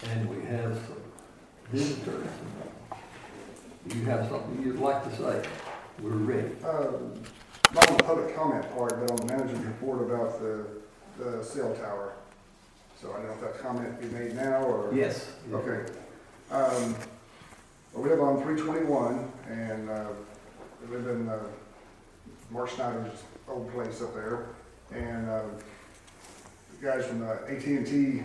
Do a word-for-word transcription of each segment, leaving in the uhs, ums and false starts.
and we have some visitors. Do you have something you'd like to say? We're ready. Uh, Not on the public comment part, but on the manager's report about the, the cell tower. So I don't know if that comment can be made now or? Yes. Okay. Um, well, we live on three twenty-one and, uh, we live in, uh, Mark Snyder's old place up there. And, uh, the guys from the A T and T,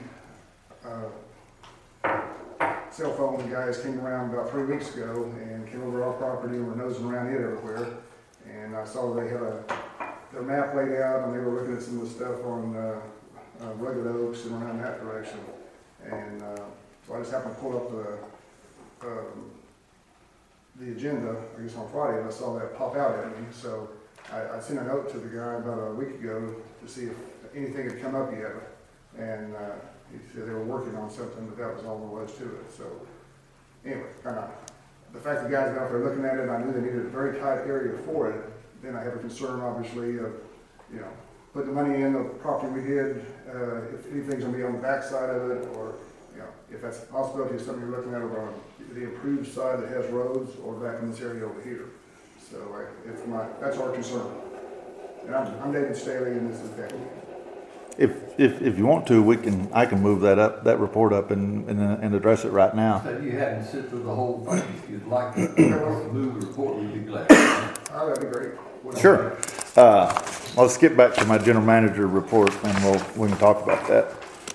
uh, cell phone guys came around about three weeks ago and came over our property and were nosing around it everywhere. And I saw they had a, their map laid out and they were looking at some of the stuff on, uh, uh, Rugged Oaks and around that direction. And, uh, so I just happened to pull up the, um, the agenda, I guess on Friday, and I saw that pop out at me. So I, I sent a note to the guy about a week ago to see if anything had come up yet. And, uh, he said they were working on something, but that was all there was to it. So anyway, kind of, the fact the guys got out there looking at it, and I knew they needed a very tight area for it, then I have a concern, obviously, of, you know, putting the money in the property we did, uh, if anything's gonna be on the back side of it, or, you know, if that's a possibility of something you're looking at over on the improved side that has roads, or back in this area over here. So I, it's my, that's our concern. And I'm, I'm David Staley, and this is Becky. If, if, if you want to, we can, I can move that up, that report up and, and, and address it right now. So you haven't sit through the whole thing. If you'd like to move the report, we'd be glad. Oh, that'd be great. What Sure. Uh, let's skip back to my general manager report and we'll, we can talk about that.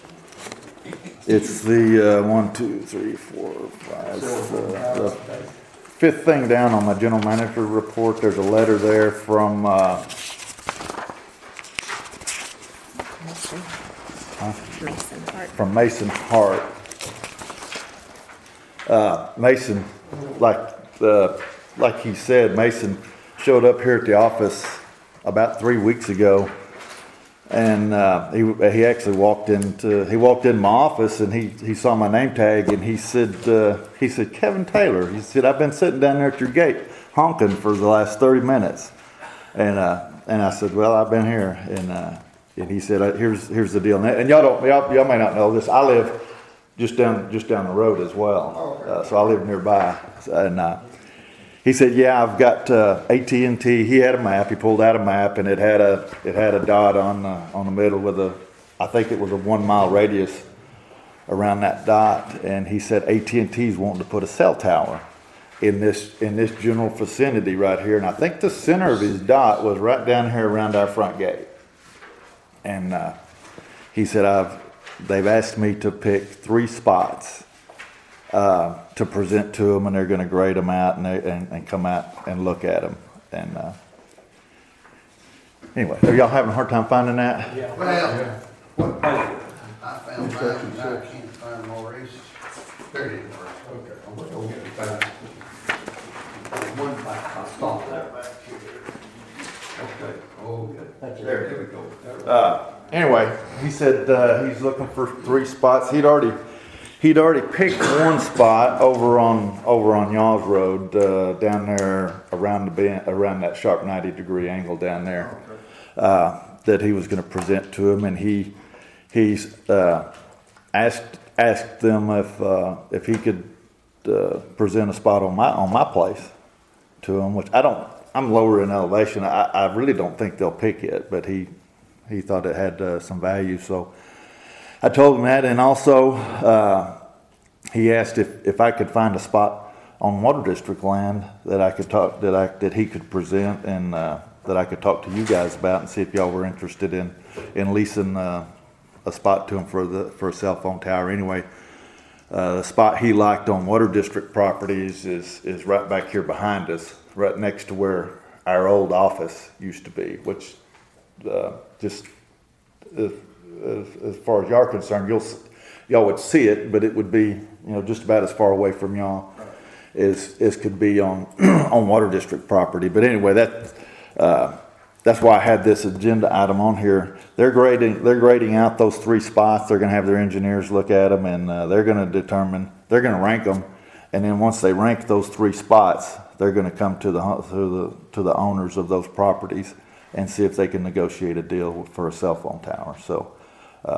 It's the, uh, one, two, three, four, five, uh, the fifth thing down on my general manager report. There's a letter there from, uh, Mason Hart. from Mason Hart. Uh, Mason, like uh, like he said, Mason showed up here at the office about three weeks ago, and uh, he he actually walked into he walked in my office and he, he saw my name tag and he said uh, he said Kevin Taylor. He said, I've been sitting down there at your gate honking for the last thirty minutes, and uh, and I said, well, I've been here, and uh, and he said, here's here's the deal, and y'all don't y'all, y'all may not know this. I live just down just down the road as well, uh, so I live nearby, and uh, he said, yeah, I've got uh, A T and T. He had a map. He pulled out a map, and it had a it had a dot on uh, on the middle with a, I think it was a one mile radius around that dot, and he said A T and T's wanting to put a cell tower in this in this general vicinity right here, and I think the center of his dot was right down here around our front gate. And uh, he said, I've they've asked me to pick three spots uh, to present to them, and they're going to grade them out and, they, and and come out and look at them. And uh, anyway, are y'all having a hard time finding that? Yeah. Well, What page? I found mine and I can't find Maurice. There it is. Okay, I'm gonna go get it back. One back, I'll stop there. Okay, oh, good. There, there we go. There we go. Uh, anyway, he said uh, he's looking for three spots. He'd already he'd already picked one spot over on over on Y'all's Road uh, down there around the bend, around that sharp ninety degree angle down there uh, that he was going to present to him, and he he's uh, asked asked them if uh, if he could uh, present a spot on my on my place to him, which I don't. I'm lower in elevation. I, I really don't think they'll pick it, but he he thought it had uh, some value, so I told him that. And also, uh, he asked if, if I could find a spot on Water District land that I could talk that I that he could present and uh, that I could talk to you guys about and see if y'all were interested in in leasing uh, a spot to him for the for a cell phone tower. Anyway, uh, the spot he liked on Water District properties is is right back here behind us, right next to where our old office used to be, which uh, just as, as, as far as y'all are concerned, you'll y'all would see it, but it would be, you know, just about as far away from y'all as as could be on on Water District property. But anyway, that uh, that's why I had this agenda item on here. They're grading they're grading out those three spots. They're going to have their engineers look at them, and uh, they're going to determine they're going to rank them. And then once they rank those three spots, they're going to come to the to the to the owners of those properties and see if they can negotiate a deal for a cell phone tower. So uh,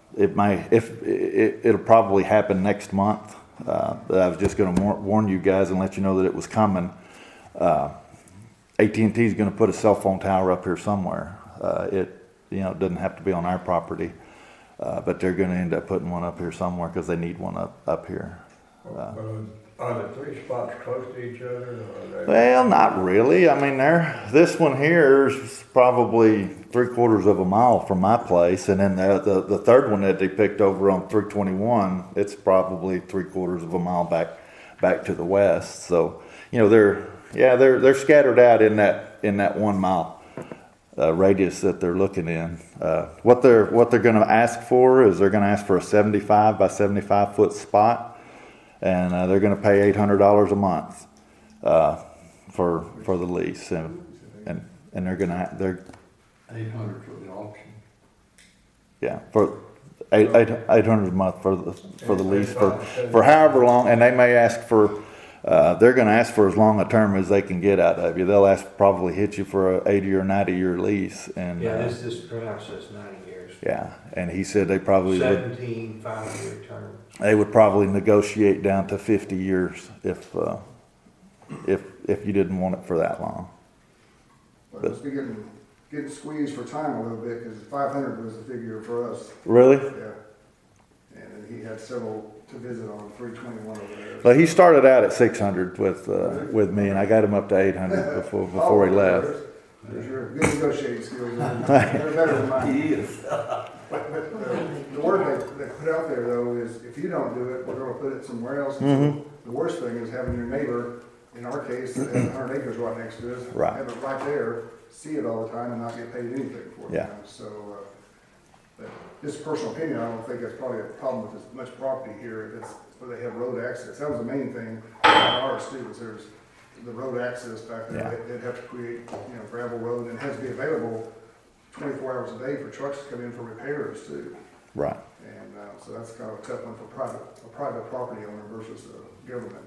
it may, if, it, it'll probably happen next month. Uh, but I was just gonna warn, warn you guys and let you know that it was coming. Uh, A T and T is gonna put a cell phone tower up here somewhere. Uh, it, you know, it doesn't have to be on our property, uh, but they're gonna end up putting one up here somewhere because they need one up, up here. Uh, Are the three spots close to each other, or are they? Well, not really. I mean, there. This one here is probably three quarters of a mile from my place, and then the the, the third one that they picked over on three twenty-one, it's probably three quarters of a mile back back to the west. So, you know, they're yeah they're they're scattered out in that in that one mile uh, radius that they're looking in. Uh, what they're what they're going to ask for is they're going to ask for a seventy-five by seventy-five foot spot. And uh, they're going to pay eight hundred dollars a month uh, for for the lease, and and, and they're going to they're Eight hundred for the auction. yeah for eight eight eight hundred a month for the for the lease for for however long, and they may ask for uh, they're going to ask for as long a term as they can get out of you. They'll ask probably hit you for a eighty or ninety year lease, and Yeah, uh, this, this pronounce says ninety years. yeah, and he said they probably would. Seventeen five-year terms. They would probably negotiate down to fifty years if uh, if if you didn't want it for that long. But it's been getting, getting squeezed for time a little bit, because five hundred was the figure for us, Really? yeah. And then he had several to visit on three twenty-one over there. So he started out at six hundred with uh, with me, and I got him up to eight hundred before before he left. There's your good negotiating skills. They're better than mine. He is. But, but uh, the word they, they put out there though is, if you don't do it, we're gonna put it somewhere else. Mhm. The worst thing is having your neighbor, in our case, that has a hundred acres right next to us. Right. Have it right there, see it all the time and not get paid anything for it. Yeah. you know, So, uh, but just personal opinion, I don't think that's probably a problem with as much property here, if it's, where they have road access. That was the main thing about ours too, was there's the road access back there. Yeah. They- They'd have to create, you know, gravel road, and it has to be available twenty-four hours a day for trucks to come in for repairs too. Right. And uh, so that's kind of a tough one for private, a private property owner versus a government.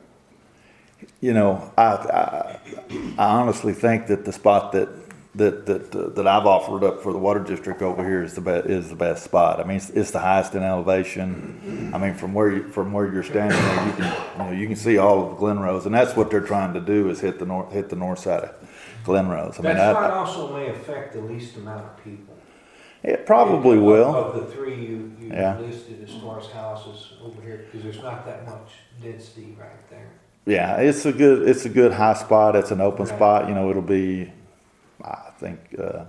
You know, I, I I honestly think that the spot that that that uh, that I've offered up for the water district over here is the best is the best spot. I mean, it's, it's the highest in elevation. I mean, from where you from where you're standing there, you can you know you can see all of Glen Rose, and that's what they're trying to do is hit the north hit the north side of Glen Rose. I mean, That I, spot also may affect the least amount of people. it probably Of- will. Of the three you, you Yeah. listed as far as houses over here, because there's not that much density right there. Yeah, it's a good it's a good high spot. It's an open Right. spot. You know, it'll be. I think. Uh,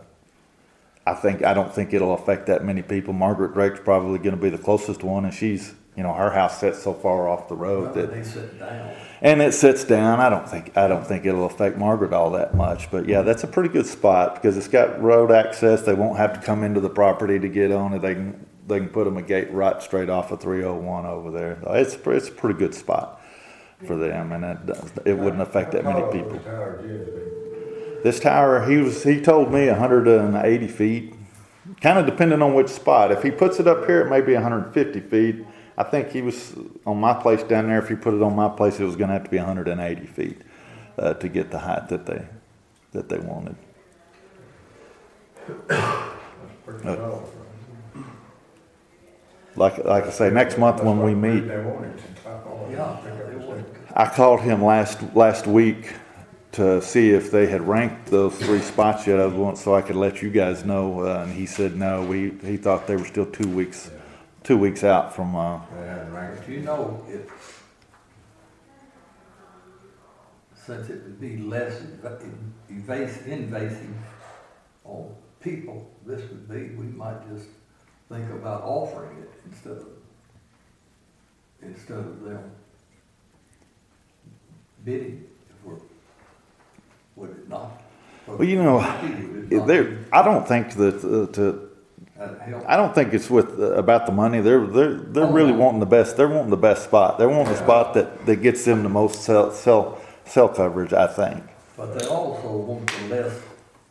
I think I don't think it'll affect that many people. Margaret Drake's probably going to be the closest one, and she's you know her house sits so far off the road that They sit down. and it sits down. I don't think I don't think it'll affect Margaret all that much. But yeah, that's a pretty good spot because it's got road access. They won't have to come into the property to get on it. They can they can put them a gate right straight off of three oh one over there. It's it's a pretty good spot for them, and it does, it wouldn't affect that many people. This tower, he was he told me one hundred eighty feet, kind of depending on which spot. If he puts it up here, it may be one hundred fifty feet. I think he was on my place down there. If he put it on my place, it was going to have to be one hundred eighty feet uh, to get the height that they that they wanted. Uh, like like I say, next month when we meet, Yeah, they would. I called him last last week to see if they had ranked those three spots yet. I want so I could let you guys know, uh, and he said no. We he thought they were still two weeks two weeks out from. Uh, But you know, if, since it would be less inv- invasive, invasive on people, this would be, we might just think about offering it instead of, instead of them bidding, if we're, would it not? well, you know, Would it not there. be- I don't think that uh, to. that'd help? I don't think it's with uh, about the money. They're they're they're Oh, really no. wanting the best. They're wanting the best spot. They're wanting the spot that, that gets them the most cell cell cell coverage. I think. But they also want the less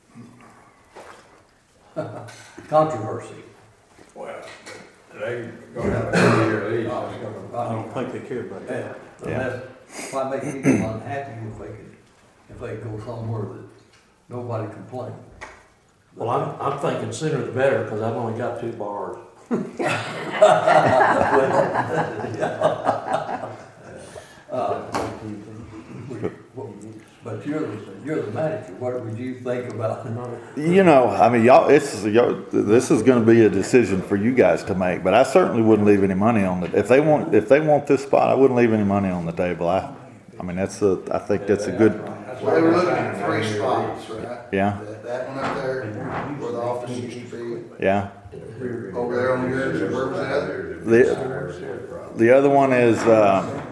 controversy. Well, they gonna have a two-year lease, that's gonna, I don't think they care about Yeah, the Yeah. less, why make people unhappy if they can, if they go somewhere that nobody complains? Well, I'm, I'm thinking sooner the better, because I've only got two bars. But you're, the- you're the manager, what would you think about? You know, I mean, y'all, this is, y'all, this is gonna be a decision for you guys to make, but I certainly wouldn't leave any money on it. If they want, if they want this spot, I wouldn't leave any money on the table. I, I mean, that's a, I think that's a good, Well, they were looking at three spots, right? yeah, That, that one up there, where the office used to yeah. be, over there on yours, where was the other? The, the other one is, uh,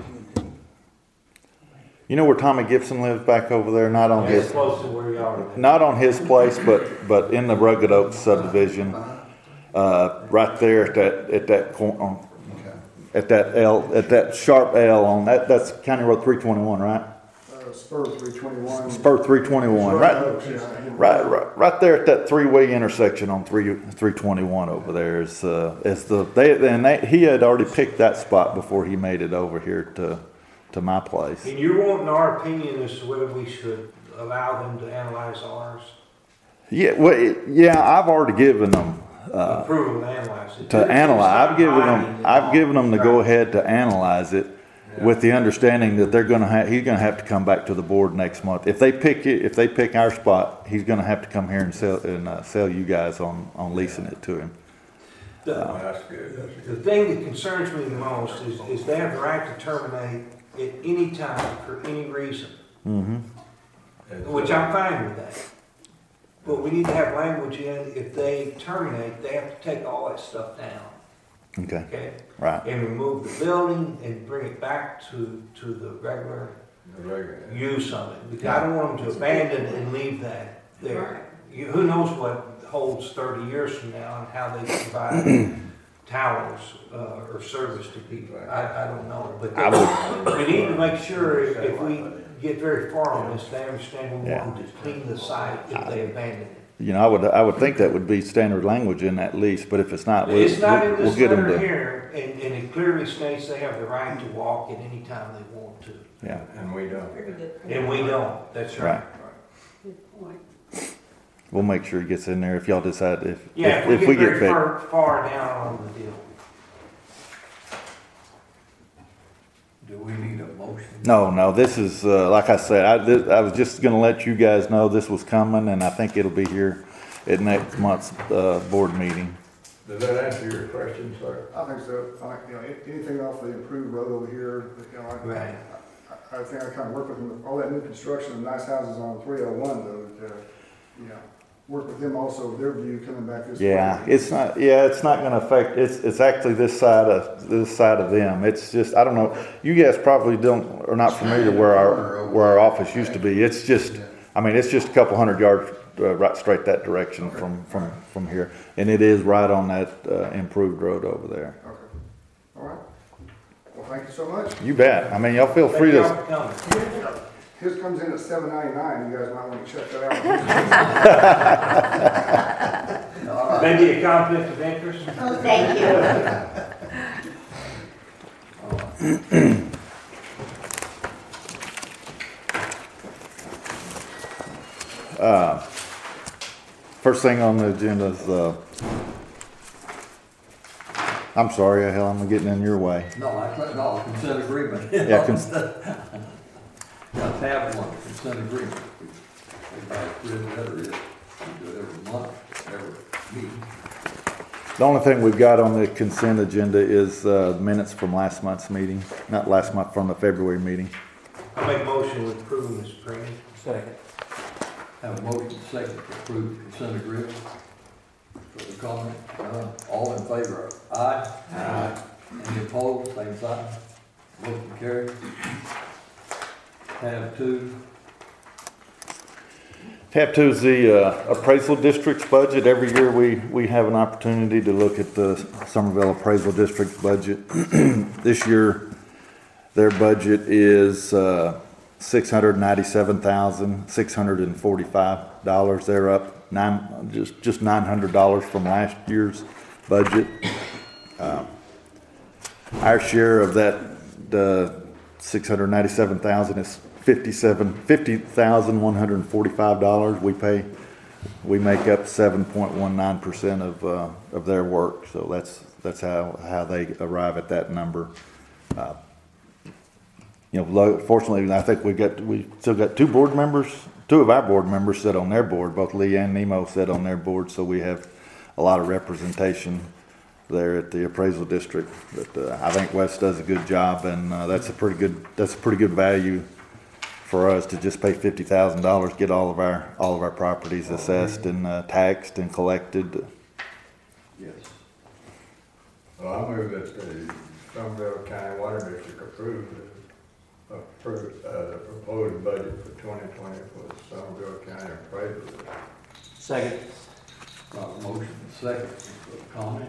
you know where Tommy Gibson lives back over there? Not on It's his, close to where you are. not on his place, but, but in the Rugged Oaks subdivision. Uh, right there at that, at that corner, Okay. at that L, at that sharp L on, that, that's County Road three twenty-one, right? Uh, Spur three twenty-one. Spur three twenty-one, right, right, right, right there at that three-way intersection on three, three twenty-one over there is, uh, is the, they, and they, he had already picked that spot before he made it over here to, to my place. And you're wanting our opinion as to whether we should allow them to analyze ours? Yeah, well, it- yeah, I've already given them, uh, Approval to analyze it. to analyze, I've given them, I've given them the go-ahead to analyze it with the understanding that they're gonna have, he's gonna have to come back to the board next month. If they pick it, if they pick our spot, he's gonna have to come here and sell, and, uh, sell you guys on, on leasing it to him. The, Oh, that's good, that's the good. thing that concerns me the most is, is they have the right to terminate at any time for any reason, Mm-hmm. which I'm fine with that. But we need to have language in, if they terminate, they have to take all that stuff down, Okay, okay? right, And remove the building and bring it back to, to the regular The regular- use of it. Because I don't want them to abandon it and leave that there. You, who knows what holds thirty years from now and how they provide towers, uh, or service to people. I, I don't know, but I would, we need to make sure if, if we get very far on this, they understand we want them to clean the site if they abandon it. you know, I would, I would think that would be standard language in that lease, but if it's not, we'll, It's not in we'll we'll this get them letter to, here, and, and it clearly states they have the right to walk at any time they want to. yeah, And we don't. Very good. And we don't, that's right. right. Good point. We'll make sure it gets in there if y'all decide, if, Yeah, if if we get very picked. far, far down on the deal. Do we need a motion? No, no, this is, uh, like I said, I, this, I was just gonna let you guys know this was coming, and I think it'll be here at next month's, uh, board meeting. Does that answer your question, sir? I think so. I, you know, a- anything off the improved road over here, you know, I, Right. I, I think I kind of work with them, all that new construction and nice houses on three oh one though, to, you know, work with them also, their view coming back this way. Yeah, it's not, yeah, it's not gonna affect, it's, it's actually this side of, this side of them. It's just, I don't know, you guys probably don't, are not familiar where our, where our office used to be. It's just, I mean, it's just a couple hundred yards, uh, right straight that direction from, from, from here. And it is right on that, uh, improved road over there. Okay, all right. Well, thank you so much. You bet. I mean, y'all feel Thank free y'all to, for coming. His comes in at seven ninety-nine, you guys might want to check that out. Maybe a conflict of interest? Oh, thank you. uh, first thing on the agenda is, uh, I'm sorry, hell, I'm getting in your way. No, I, said no, consent agreement. Yeah, cons- Got to have one, consent agreement. Everybody read that or is, we do it every month, every meeting. The only thing we've got on the consent agenda is, uh, minutes from last month's meeting, not last month, from the February meeting. I make a motion to approve, Mister President. Second. Have a motion second to approve the consent agreement. For the comment, uh, all in favor? Aye. Aye. Any opposed, same sign. Motion carried. Tab two, Tab two is the uh, appraisal district's budget. Every year we, we have an opportunity to look at the Somerville Appraisal District's budget. This year, their budget is uh, six hundred ninety-seven thousand, six hundred forty-five dollars. They're up nine, just, just nine hundred dollars from last year's budget. Uh, Our share of that, the six hundred ninety-seven thousand is fifty-seven, fifty thousand one hundred forty-five dollars. We pay we make up seven point one nine percent of, uh, of their work, so that's, that's how, how they arrive at that number. Uh, You know, lo- fortunately, I think we got, we still got two board members, two of our board members sit on their board, both Lee and Nemo sit on their board, so we have a lot of representation there at the appraisal district. But, uh, I think Wes does a good job, and, uh, that's a pretty good, that's a pretty good value for us to just pay fifty thousand dollars, get all of our, all of our properties assessed and, uh, taxed and collected. Yes. Well, I move that the Somerville County Water District approve the, approve, uh, the proposed budget for twenty twenty for the Somerville County appraisal. Second. Got a motion and second, for comment?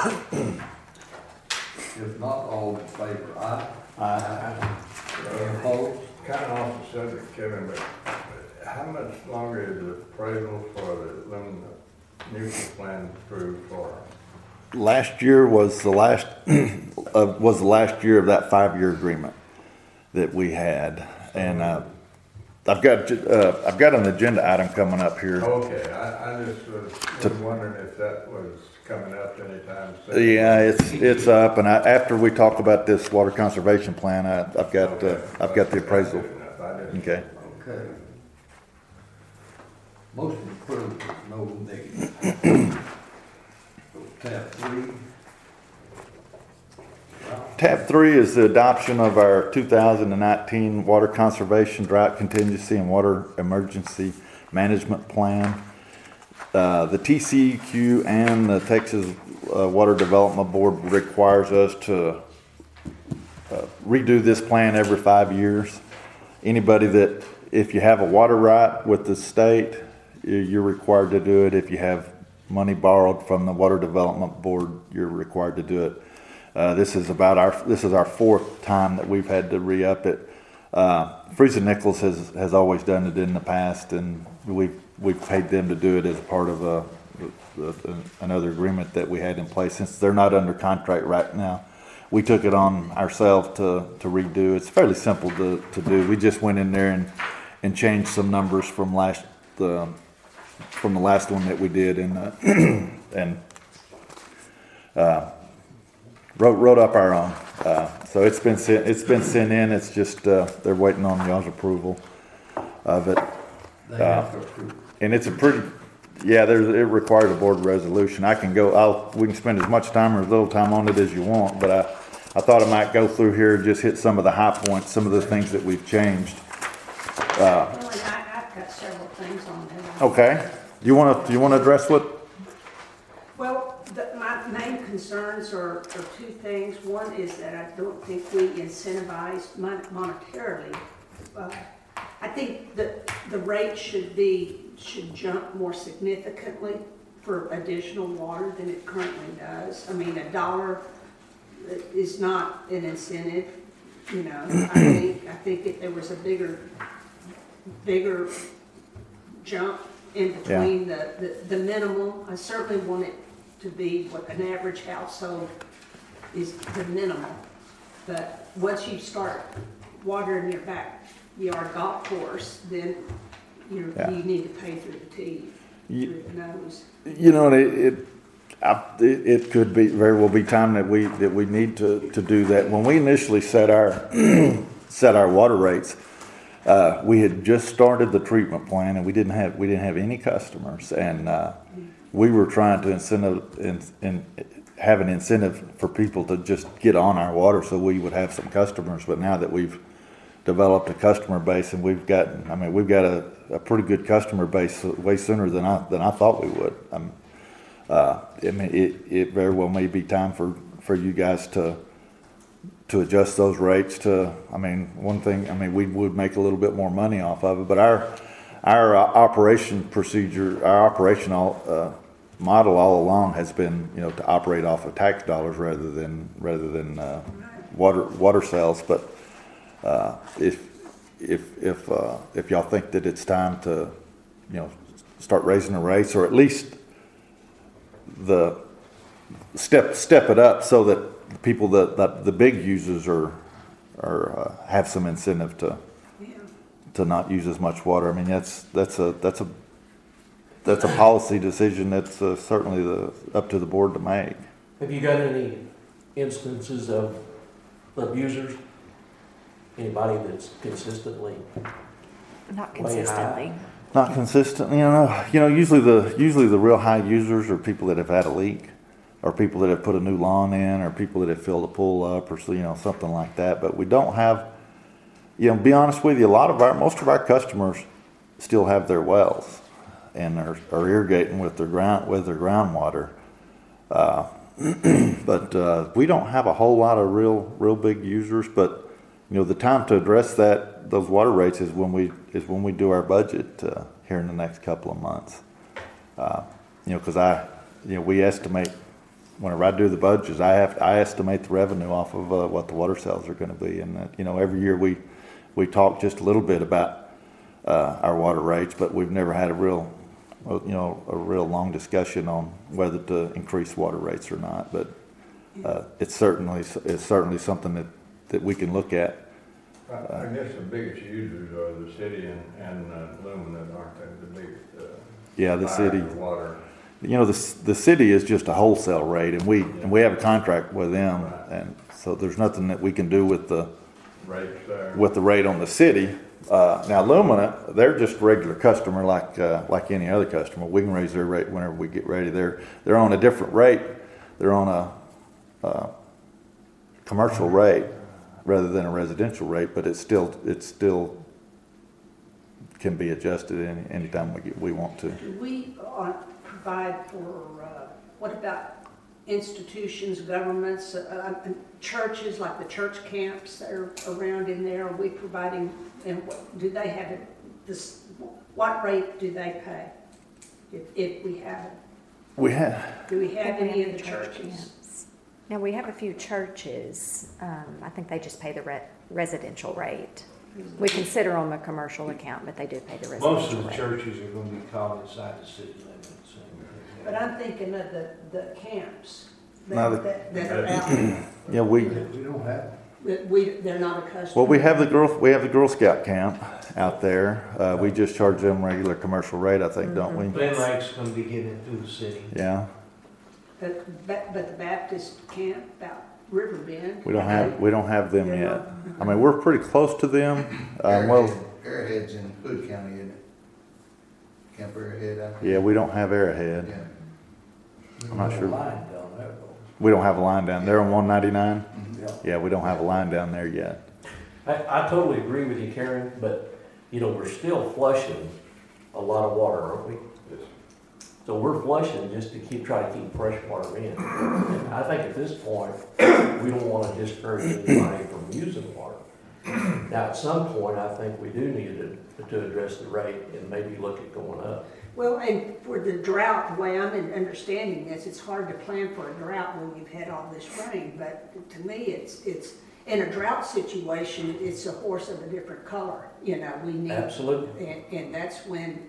If not, all in favor, aye? Aye. Any opposed? Kind of off the subject, Kevin, but how much longer is the appraisal for the Luna nuclear plant approved for? Last year was the last, uh, was the last year of that five-year agreement that we had. And, uh, I've got, uh, I've got an agenda item coming up here. Okay, I, I just was was wondering if that was coming up anytime soon. Yeah, it's, it's up, and I, after we talk about this water conservation plan, I, I've got, uh, Okay. I've got the appraisal. That's good enough. I didn't- Okay. Okay. Motion approved, no negative. Tab three. Tab three is the adoption of our two thousand nineteen Water Conservation Drought Contingency and Water Emergency Management Plan. Uh, the T C E Q and the Texas uh, Water Development Board requires us to uh, redo this plan every five years. Anybody that, if you have a water right with the state, you- you're required to do it. If you have money borrowed from the Water Development Board, you're required to do it. Uh, this is about our, this is our fourth time that we've had to re-up it. Uh, Friesen Nichols has, has always done it in the past, and we've, we've paid them to do it as part of a, a- another agreement that we had in place. Since they're not under contract right now, we took it on ourselves to, to redo. It's fairly simple to, to do. We just went in there and, and changed some numbers from last, the, from the last one that we did, and, uh, and, uh, wrote, wrote up our own. Uh, so it's been sent, it's been sent in. It's just, uh, they're waiting on y'all's approval of it. They have to approve. And it's a pretty, yeah, there's, it requires a board resolution. I can go, I'll, we can spend as much time or as little time on it as you want, but I, I thought I might go through here and just hit some of the high points, some of the things that we've changed. Well, and I, I've got several things on there. Okay. You wanna, you wanna address what? Well, the, my main concerns are, are two things. One is that I don't think we incentivize mon- monetarily. Uh, I think that the rate should be, should jump more significantly for additional water than it currently does. I mean, a dollar is not an incentive, you know. I think, I think if there was a bigger, bigger jump in between the, the, the minimum, I certainly want it to be what an average household is the minimum. But once you start watering your backyard golf course, then you Yeah. you need to pay through the teeth, You- through the nose. You know, it, it, I, it, it could be, very well be time that we, that we need to, to do that. When we initially set our, set our water rates, uh, we had just started the treatment plan and we didn't have, we didn't have any customers. And, uh, we were trying to incentive, in, in, have an incentive for people to just get on our water so we would have some customers. But now that we've developed a customer base and we've gotten, I mean, we've got a, a pretty good customer base way sooner than I, than I thought we would. Um, uh, I mean, it, it very well may be time for, for you guys to, to adjust those rates to, I mean, one thing, I mean, we would make a little bit more money off of it, but our, our uh, operation procedure, our operational, uh, model all along has been, you know, to operate off of tax dollars rather than, rather than, uh, water, water sales. But, uh, if, if, if, uh, if y'all think that it's time to, you know, start raising the rates, or at least the step, step it up so that people that, that the big users are, are, uh, have some incentive to, Yeah. to not use as much water. I mean, that's, that's a, that's a, that's a policy decision that's uh, certainly the, up to the board to make. Have you got any instances of abusers? Anybody that's consistently, Not Way high. consistently. Not consistent, you know, you know, usually the, usually the real high users are people that have had a leak, or people that have put a new lawn in, or people that have filled a pool up, or, so, you know, something like that. But we don't have, you know, be honest with you, a lot of our, most of our customers still have their wells and are, are irrigating with their ground, with their groundwater. Uh, but, uh, we don't have a whole lot of real, real big users, but, you know, the time to address that, those water rates is when we, is when we do our budget, uh, here in the next couple of months. Uh, you know, cause I, you know, we estimate, whenever I do the budgets, I have, I estimate the revenue off of, uh, what the water sales are gonna be. And, uh, you know, every year we, we talk just a little bit about, uh, our water rates, but we've never had a real, you know, a real long discussion on whether to increase water rates or not. But, uh, it's certainly, it's certainly something that, that we can look at. I I guess the biggest users are the city and, and uh, Luminant, aren't they, the biggest, uh, Yeah, the buyers city. of water. You know, the, the city is just a wholesale rate, and we, and we have a contract with them, Right. and so there's nothing that we can do with the, Rates there. with the rate on the city. Uh, now Luminant, they're just a regular customer like, uh, like any other customer. We can raise their rate whenever we get ready. They're, they're on a different rate. They're on a, uh, commercial rate rather than a residential rate, but it's still, it's still can be adjusted any, anytime we get, we want to. Do we uh, provide for, uh, what about institutions, governments, uh, uh, churches, like the church camps that are around in there? Are we providing, and what, do they have it, this, what rate do they pay if, if we have it? We have, Do we have We any have of the church churches? camps. Now, we have a few churches, um, I think they just pay the re- residential rate. We consider them a commercial account, but they do pay the residential Most of the rate. churches are gonna be called inside the city limits. and- But I'm thinking of the, the camps No, the- that, that, that are out, yeah, we, We don't have. that we, they're not a customer. well, we have the Girl, we have the Girl Scout camp out there. Uh, we just charge them regular commercial rate, I think, don't we? Glen Lake's gonna be getting it through the city. Yeah, But, but but the Baptist camp out River Bend. we don't have, we don't have them yet. I mean, we're pretty close to them. Um, well, Arrowhead- Arrowhead's in Hood County, isn't it? Camp Arrowhead out there? yeah, we don't have Arrowhead. Yeah. I'm not sure. Line down there though. We don't have a line down there on one ninety-nine. Mhm. Yeah. Yeah, we don't have a line down there yet. I, I totally agree with you, Karen, but, you know, we're still flushing a lot of water, aren't we? So we're flushing just to keep, try to keep fresh water in. And I think at this point, we don't want to discourage anybody from using water. Now, at some point, I think we do need to, to address the rate and maybe look at going up. Well, and for the drought, the way I'm in- understanding this, it's hard to plan for a drought when you've had all this rain. But to me, it's, it's, in a drought situation, it's a horse of a different color. You know, we need. Absolutely. And, and that's when,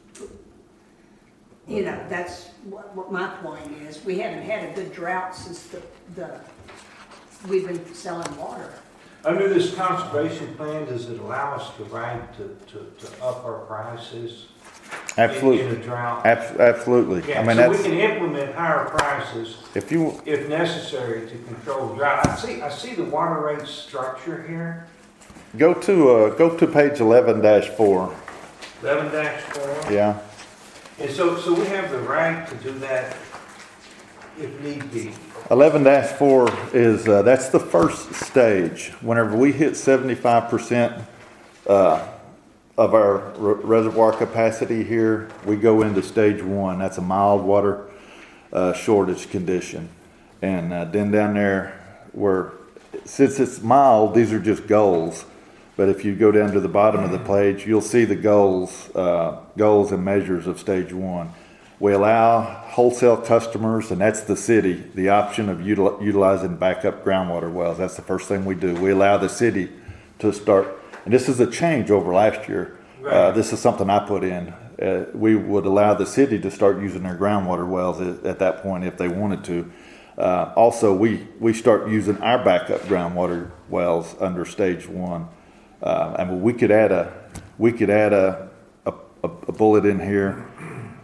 you know, that's what, what my point is. We haven't had a good drought since the, the, we've been selling water. Under this conservation plan, does it allow us the right to, to, to up our prices? in- Absolutely, In a drought? Abs- absolutely. I Yeah, mean, so we that's, can implement higher prices if you, if necessary to control the drought. I see, I see the water rate structure here, go to, uh, go to page eleven dash four. eleven dash four. Yeah, And so, so we have the right to do that if need be. eleven dash four is, uh, that's the first stage. Whenever we hit seventy-five percent, uh, of our re- reservoir capacity here, we go into stage one. That's a mild water, uh, shortage condition. And, uh, then down there where, since it's mild, these are just goals. But if you go down to the bottom of the page, you'll see the goals, uh, goals and measures of stage one. We allow wholesale customers, and that's the city, the option of util- utilizing backup groundwater wells. That's the first thing we do. We allow the city to start, and this is a change over last year. Uh, Right. this is something I put in. Uh, we would allow the city to start using their groundwater wells at, at that point if they wanted to. Uh, also, we, we start using our backup groundwater wells under stage one. Uh, and we could add a, we could add a, a, a bullet in here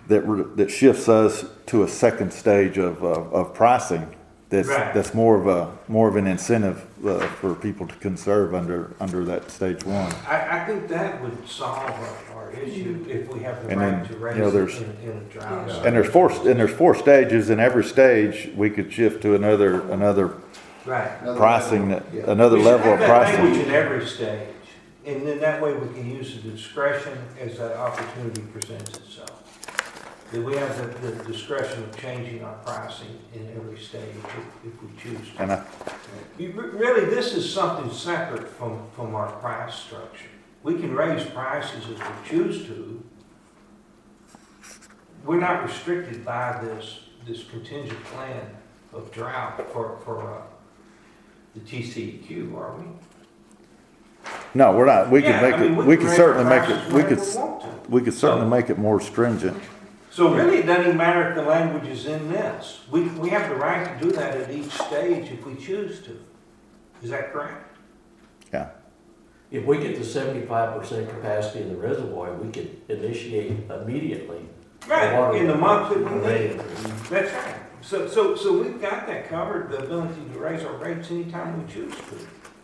that, re- that shifts us to a second stage of, of, of pricing. That's, Right. that's more of a, more of an incentive, uh, for people to conserve under, under that stage one. I, I think that would solve our, our issue if we have the And right then, to you raise know, it there's- in, in a drought. And there's four, and there's four stages, and every stage, we could shift to another, another Right. Another pricing, level, yeah. another We should level of have that language pricing. in every stage, and then that way we can use the discretion as that opportunity presents itself. That we have the, the discretion of changing our pricing in every stage if, if we choose to. And I, You- Really, this is something separate from, from our price structure. We can raise prices as we choose to. We're not restricted by this, this contingent plan of drought for, for, uh, the T C E Q, are we? no, we're not, we could Yeah, make I mean, it, we could raise certainly our make prices it, we whenever could, want to. we could certainly make it more stringent. So really, it doesn't even matter if the language is in this. We, we have the right to do that at each stage if we choose to. Is that correct? Yeah, If we get to seventy-five percent capacity in the reservoir, we could initiate immediately. Right, in the month that we Right. need. That's right. So, so, so we've got that covered, the ability to raise our rates anytime we choose to.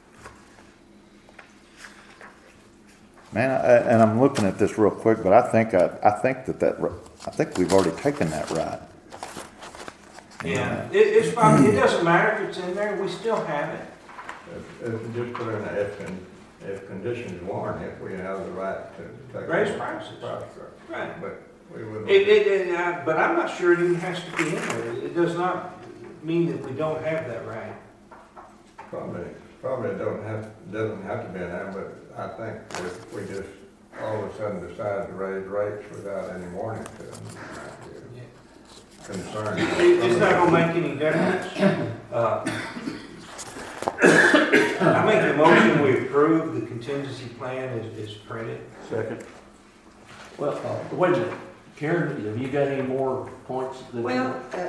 man, I, and I'm looking at this real quick, but I think, I, I think that that, I think we've already taken that right. Yeah, it, it's probably, it doesn't matter if it's in there, we still have it. If, if you just put in a if, con- if conditions warrant it, we have the right to take. Raise prices. Price structure. Right. But we wouldn't. It, it, it, uh, but I'm not sure it even has to be in there. It does not mean that we don't have that right. Probably, probably don't have, doesn't have to be in there, but I think if we just all of a sudden decide to raise rates without any warning to them, concern. It- It's not gonna make any difference. Uh, I make the motion, we approve the contingency plan is, is printed. Second. Well, uh, wait a minute, Karen, have you got any more points that? Well, uh,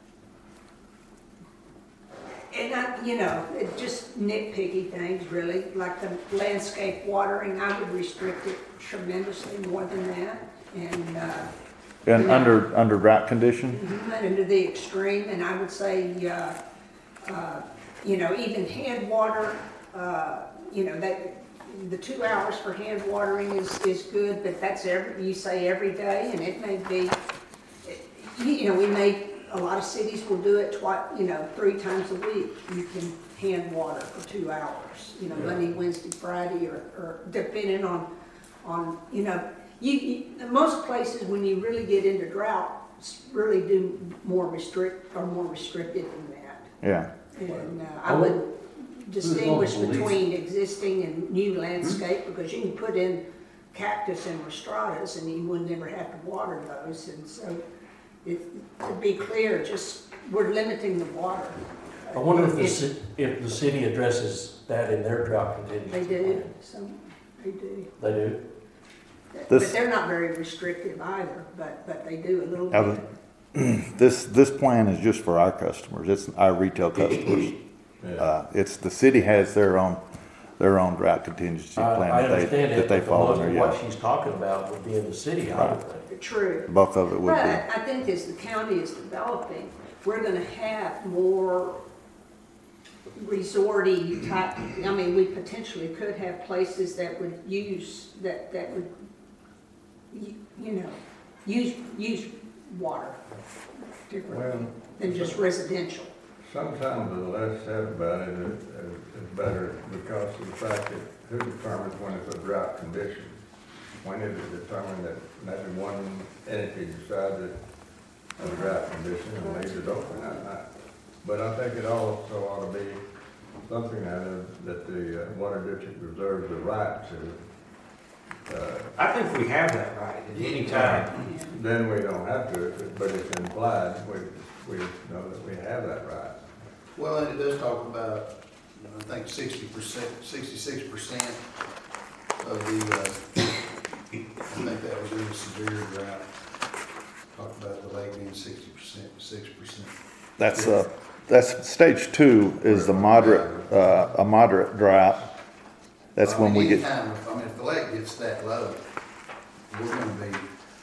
and I, you know, it just nitpicky things really, like the landscape watering, I would restrict it tremendously more than that. And, uh, And Yeah. under, under drought condition, and to the extreme, and I would say, uh, uh, you know, even hand water, uh, you know, that, the two hours for hand watering is, is good, but that's every, you say every day, and it may be, you know, we may, a lot of cities will do it twice, you know, three times a week. You can hand water for two hours, you know, Monday, Wednesday, Friday, or, or depending on, on, you know, you, you, most places, when you really get into drought, really do more restrict, are more restricted than that. yeah. And uh, I would distinguish Who's on the between existing and new landscape, because you can put in cactus and rostratas and you would never have to water those. And so, it, to be clear, just, we're limiting the water. I wonder if the, It's- ci- if the city addresses that in their drought They contingency do, plan. some, they do. They do? But This- they're not very restrictive either, but, but they do a little Now, bit. This, this plan is just for our customers, it's our retail customers. Yeah. Uh, it's, the city has their own, their own drought contingency I, plan I that they, understand that that, they but follow most in of their, what yeah. she's talking about would be in the city, I would think. True. Both of it would But be. I think as the county is developing, we're gonna have more resorty type, I mean, we potentially could have places that would use, that, that would, you you know, use, use water differently Well, than just residential. sometimes the less said about it is, is is better because of the fact that who determines when it's a drought condition? When is it determined that maybe one entity decides it's a drought condition and leaves it open at night? But I think it also ought to be something that, is, that the uh, water district reserves the right to. Uh, I think we have that right at any time. Then we don't have to, but it's implied, we, we know that we have that right. Well, and it does talk about, you know, I think sixty percent, sixty-six percent of the, uh, I think that was in the severe drought. Talked about the lake being sixty percent, six percent. That's, uh, that's, stage two is the moderate, uh, a moderate drought. That's when we get, Anytime, I mean, if the lake gets that low, we're gonna be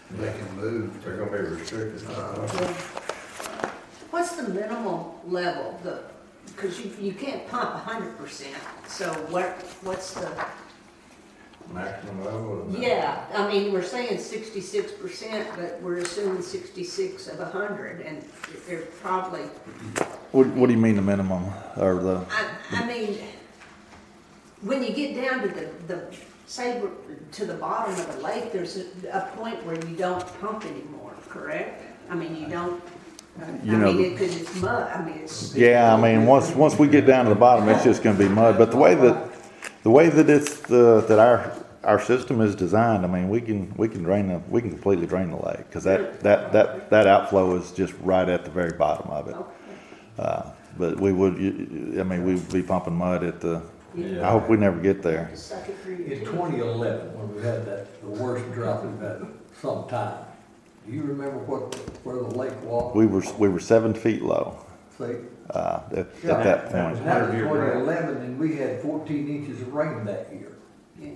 They can move. They're gonna be restricted. Yeah. What's the minimal level, the, because you, you can't pump a hundred percent, so what, what's the, Maximum level of. yeah, I mean, we're saying sixty-six percent, but we're assuming sixty-six of a hundred, and they're probably, What, what do you mean the minimum, or the, I, I mean, when you get down to the, the, say, we're to the bottom of the lake, there's a, a point where you don't pump anymore, correct? I mean, you don't, I You know, mean, because it's mud, I mean, it's. yeah, I mean, once, once we get down to the bottom, it's just gonna be mud, but the way that, the way that it's, the, that our, our system is designed, I mean, we can, we can drain the, we can completely drain the lake, cause that, that, that, that outflow is just right at the very bottom of it. Okay. Uh, but we would, you- I mean, we would be pumping mud at the, Yeah. I hope we never get there. Suck it through your In teeth. twenty eleven, when we had that, the worst drought we've had in some time, do you remember what, where the lake was? We were, we were seven feet low, See? uh, at, at Yeah, that that was point. That was Hundred-year twenty drought. eleven, and we had fourteen inches of rain that year. Yeah.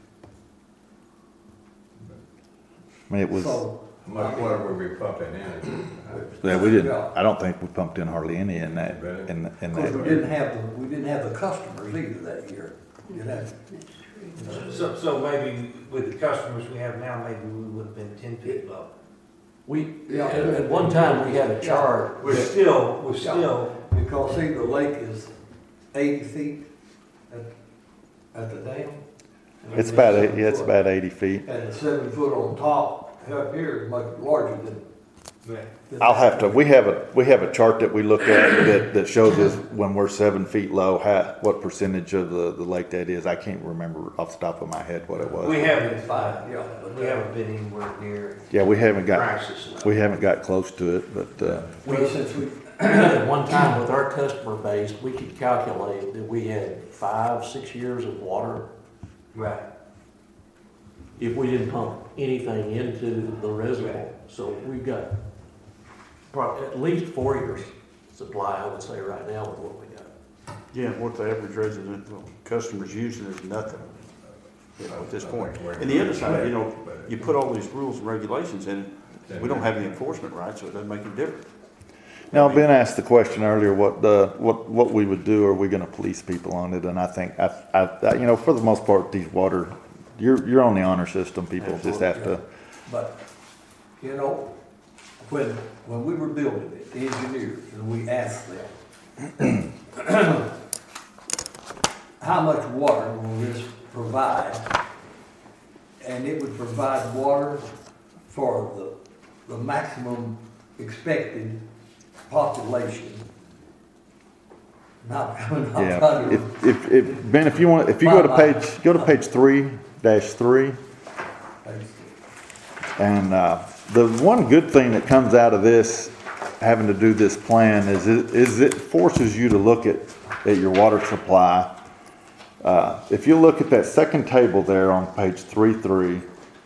I mean, it was, So, How much water we be pumping in? yeah, we didn't, I don't think we pumped in hardly any in that, Really? in, in of course, we that. didn't have, the we didn't have the customers either that year. You know, So, so maybe with the customers we have now, maybe we would have been ten feet low. We, Yeah. at at one time, we had a chart. We're still, we're still, because see, the lake is eighty feet at, at the dam. It's about, eight- yeah, it's about eighty feet. And the seven foot on top up here is much larger than. than I'll have to, we have a, we have a chart that we look at that, that shows us when we're seven feet low, how, what percentage of the, the lake that is. I can't remember off the top of my head what it was. we haven't, Fine, yeah, but we haven't been anywhere near Yeah, we haven't got, crisis level. we haven't got close to it, but, uh, Well, since we, At one time with our customer base, we could calculate that we had five, six years of water Right. if we didn't pump anything into the reservoir. So we've got prob- at least four years supply, I would say, right now with what we got. Yeah, what the average resident, customers using is nothing, you know, at this point. And the other side, you know, you put all these rules and regulations in, we don't have the enforcement rights, so it doesn't make any difference. now, Ben asked the question earlier, what, uh, what, what we would do, are we gonna police people on it? And I think, I, I, I- you know, for the most part, these water, you're, you're on the honor system, people just have to, but, you know, when, when we were building it, the engineers, and we asked them, how much water will this provide? And it would provide water for the, the maximum expected population. Not, not yeah. under. If, if, if, Ben, if you want, if you go to page, go to page three dash three. And, uh, the one good thing that comes out of this, having to do this plan, is it, is it forces you to look at, at your water supply. Uh, if you look at that second table there on page three three,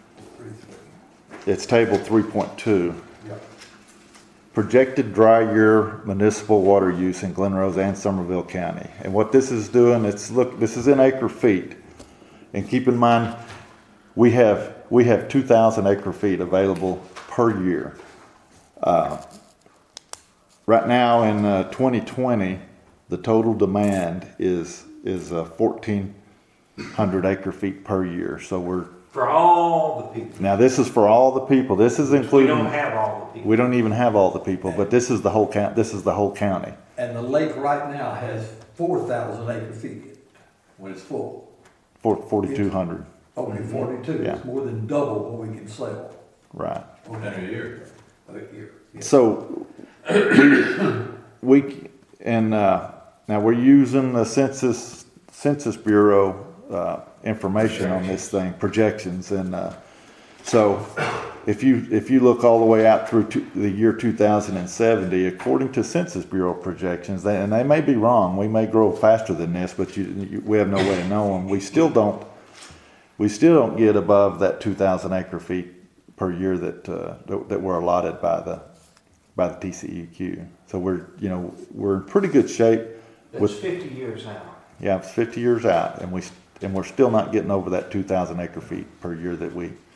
it's table three point two. Yep. Projected dry year municipal water use in Glen Rose and Somerville County. And what this is doing, it's, look, this is in acre feet. And keep in mind, we have, we have two thousand acre feet available per year. Uh, Right now in uh, twenty twenty, the total demand is, is uh, fourteen hundred acre feet per year. So we're, For all the people. now this is for all the people. This is We including, don't have all the people. we don't even have all the people, but this is the whole count, this is the whole county. And the lake right now has four thousand acre feet when it's full. For forty-two hundred, Only forty-two, Yeah. it's more than double what we can sell right. In a year. a year. Yeah. So, we, we, and, uh, now we're using the Census, Census Bureau, uh, information on this thing, projections, and, uh, so, if you, if you look all the way out through to the year two thousand seventy, according to Census Bureau projections, they, and they may be wrong, we may grow faster than this, but you, you, we have no way of knowing, we still don't, we still don't get above that two thousand acre feet per year that, uh, that, that we're allotted by the, by the T C E Q. So we're, you know, we're in pretty good shape. That's with- fifty years out. Yeah, it's fifty years out, and we, and we're still not getting over that two thousand acre feet per year that we,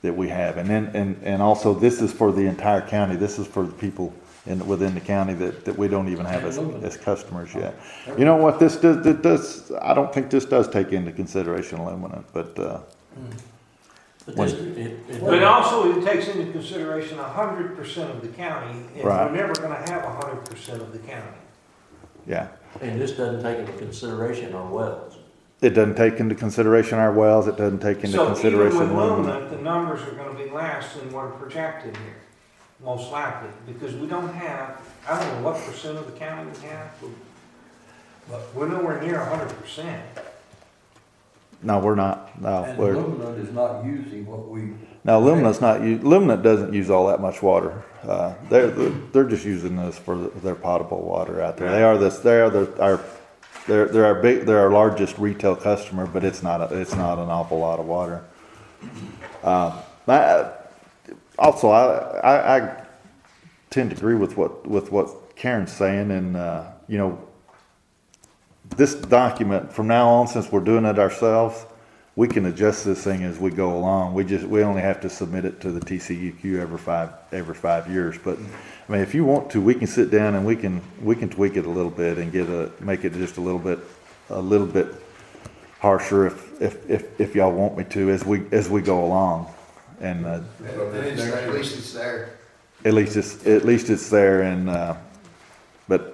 that we have. And then, and, and also this is for the entire county. This is for the people in, within the county that, that we don't even have as, as customers yet. You know what, this does, it does, I don't think this does take into consideration aluminum, but, uh, But this, it, it. But also it takes into consideration a hundred percent of the county, and we're Right. never gonna have a hundred percent of the county. yeah. And this doesn't take into consideration our wells. It doesn't take into consideration our wells, it doesn't take into So even consideration with aluminum. aluminum, the numbers are gonna be less than what are projected here, most likely, because we don't have, I don't know what percent of the county we have, but we're nowhere near a hundred percent. No, we're not, no, And we're, aluminum is not using what we, no, aluminum's not, u- aluminum doesn't use all that much water. Uh, they're, they're just using this for their potable water out there. They are this, they are the, our, they're, they're our big, they're our largest retail customer, but it's not, a, it's not an awful lot of water. Um, I, also, I, I, I tend to agree with what, with what Karen's saying, and, uh, you know, this document, from now on, since we're doing it ourselves, we can adjust this thing as we go along. We just, we only have to submit it to the T C E Q every five, every five years. But, I mean, if you want to, we can sit down and we can, we can tweak it a little bit and get a, make it just a little bit, a little bit harsher if, if, if, if y'all want me to, as we, as we go along. And, uh, So this next At year- least it's there. at least it's, at least it's there, and, uh, but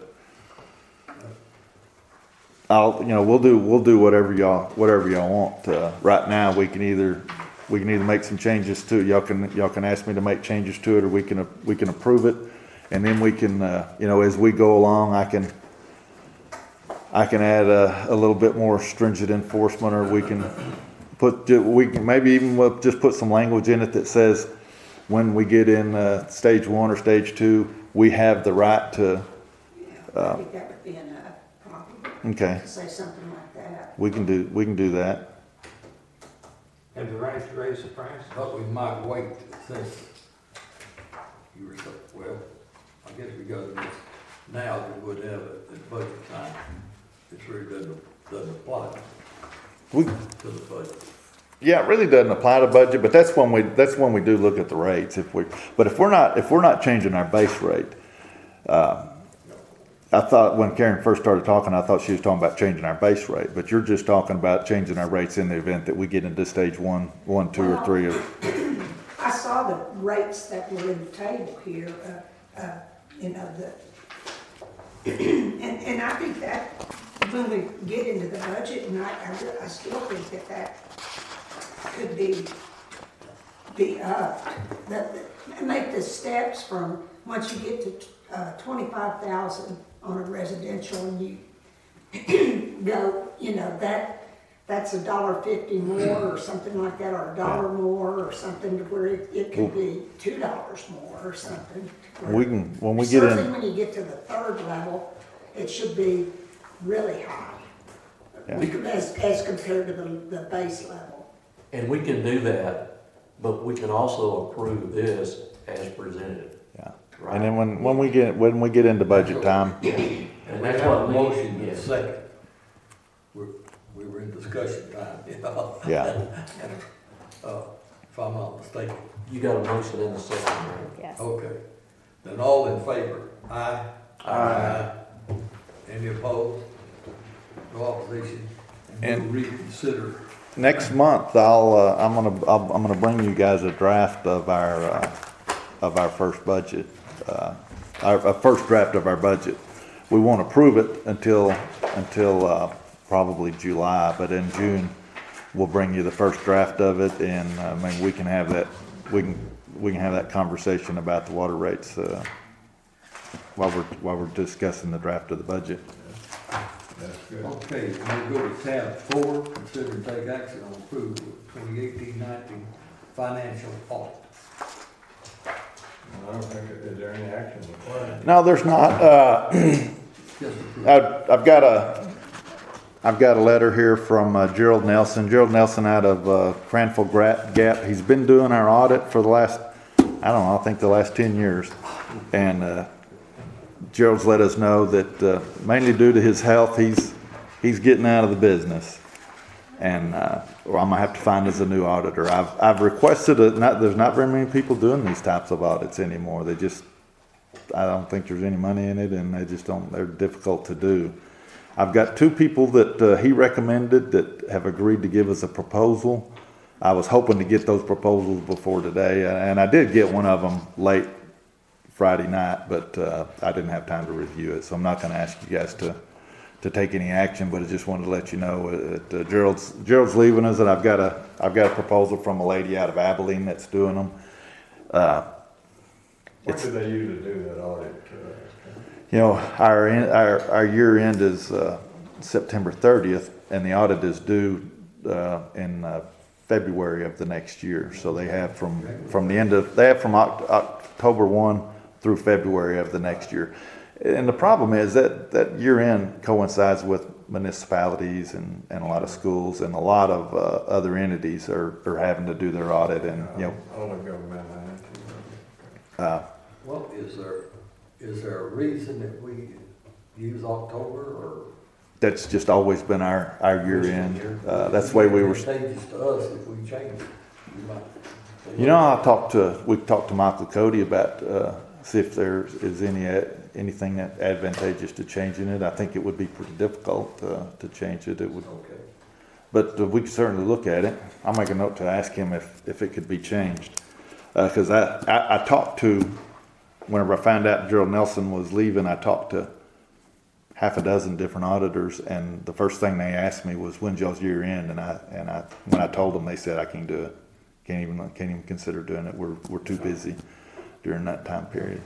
I'll, you know, we'll do, we'll do whatever y'all, whatever y'all want. Uh, right now, we can either, we can either make some changes to it. Y'all can, y'all can ask me to make changes to it, or we can, we can approve it. And then we can, uh, you know, as we go along, I can, I can add a, a little bit more stringent enforcement, or we can put, we can maybe even we'll just put some language in it that says, when we get in, uh, stage one or stage two, we have the right to, I think that would be enough, probably, okay, to say something like that. we can do, we can do that. Have the right to raise the price? but we might wait since you were so, well, I guess we go to this now that would have it at budget time. It really doesn't, doesn't apply We, to the budget. yeah, it really doesn't apply to budget, but that's when we, that's when we do look at the rates. If we, but if we're not, if we're not changing our base rate, uh, I thought when Karen first started talking, I thought she was talking about changing our base rate, but you're just talking about changing our rates in the event that we get into stage one, one, two, or three. Of, I saw the rates that were in the table here, uh, uh, you know, the, and, and I think that when we get into the budget, and I, I, re- I still think that that could be, be upped. That, that- make the steps from, once you get to, uh, twenty-five thousand on a residential, and you go, you know, that, that's a dollar fifty more or something like that, or a dollar more or something, to where it, it could be two dollars more or something. we can, when we get Certainly in, when you get to the third level, it should be really high. Yeah. As, as compared to the, the base level. And we can do that, but we can also approve this as presented. yeah. Right? And then when, when we get, when we get into budget time, And We that's have a what motion motion in a is. second. We're, we were in discussion time, you know? yeah, Uh, if I'm not mistaken. You got a motion in the second, right? Yes. Okay. Then all in favor? Aye. Aye. Any opposed? No opposition? And we'll reconsider. next month, I'll, uh, I'm gonna, I'll, I'm gonna bring you guys a draft of our, uh, of our first budget, uh, our, a first draft of our budget. We won't approve it until, until, uh, probably July, but in June, we'll bring you the first draft of it, and, uh, I mean, we can have that, we can, we can have that conversation about the water rates, uh, while we're, while we're discussing the draft of the budget. That's good. Okay, we'll go to tab four, consider and take action on approval of twenty eighteen nineteen financial audit. I don't think, is there any action required? No, there's not, uh, Just approve. I've, I've got a, I've got a letter here from uh, Gerald Nelson. Gerald Nelson out of uh, Cranfield Gra- Gap. He's been doing our audit for the last, I don't know, I think the last ten years. And uh, Gerald's let us know that uh, mainly due to his health, he's he's getting out of the business. And, uh, or I'm gonna have to find us a new auditor. I've, I've requested a, not, there's not very many people doing these types of audits anymore. They just, I don't think there's any money in it, and they just don't, they're difficult to do. I've got two people that, uh, he recommended that have agreed to give us a proposal. I was hoping to get those proposals before today, and I did get one of them late Friday night, but, uh, I didn't have time to review it, so I'm not gonna ask you guys to, to take any action, but I just wanted to let you know that uh, Gerald's, Gerald's leaving us, and I've got a, I've got a proposal from a lady out of Abilene that's doing them. Uh, When do they usually do that audit? uh, You know, our, en- our, our year end is, uh, September thirtieth, and the audit is due, uh, in, uh, February of the next year. So they have from, from the end of, they have from Oct- October one through February of the next year. And the problem is that, that year end coincides with municipalities and, and a lot of schools, and a lot of, uh, other entities are, are having to do their audit, and, you know, All of government entities. uh, Well, is there, is there a reason that we use October or? that's just always been our, our year end. Uh, that's the way we were. Advantageous to us if we change it. You might- You know, I talked to, we talked to Michael Cody about, uh, see if there is any, uh, anything that advantageous to changing it. I think it would be pretty difficult, uh, to change it. It would, Okay. but uh, we could certainly look at it. I'll make a note to ask him if, if it could be changed. Uh, cause I, I, I talked to, whenever I found out Gerald Nelson was leaving, I talked to half a dozen different auditors, and the first thing they asked me was, when's y'all's year end? And I, and I, when I told them, they said, I can't do it. Can't even, can't even consider doing it. We're, we're too busy during that time period.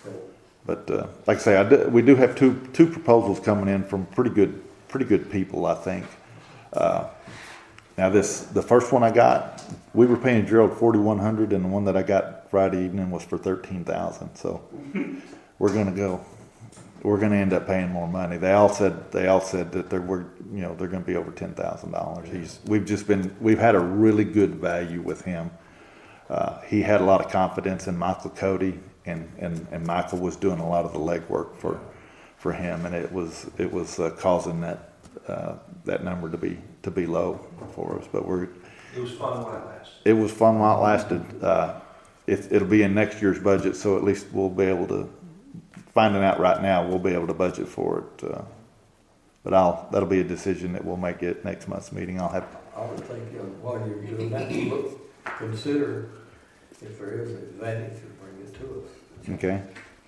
But, uh, like I say, I do, we do have two, two proposals coming in from pretty good, pretty good people, I think. Uh, now this, the first one I got, we were paying Gerald forty-one hundred, and the one that I got Friday evening was for thirteen thousand. So we're gonna go, we're gonna end up paying more money. They all said, they all said that there were, you know, they're gonna be over ten thousand dollars. He's, we've just been, we've had a really good value with him. Uh, he had a lot of confidence in Michael Cody, and, and, and Michael was doing a lot of the legwork for, for him, and it was, it was uh, causing that, uh, that number to be, to be low for us, but we're, It was fun while it lasted. it was fun while it lasted. Uh, it, it'll be in next year's budget, so at least we'll be able to, finding out right now, we'll be able to budget for it. Uh, but I'll, that'll be a decision that we'll make at next month's meeting. I'll have, I would think, uh, while you're doing that, look, consider if there is an advantage to bring it to us. okay?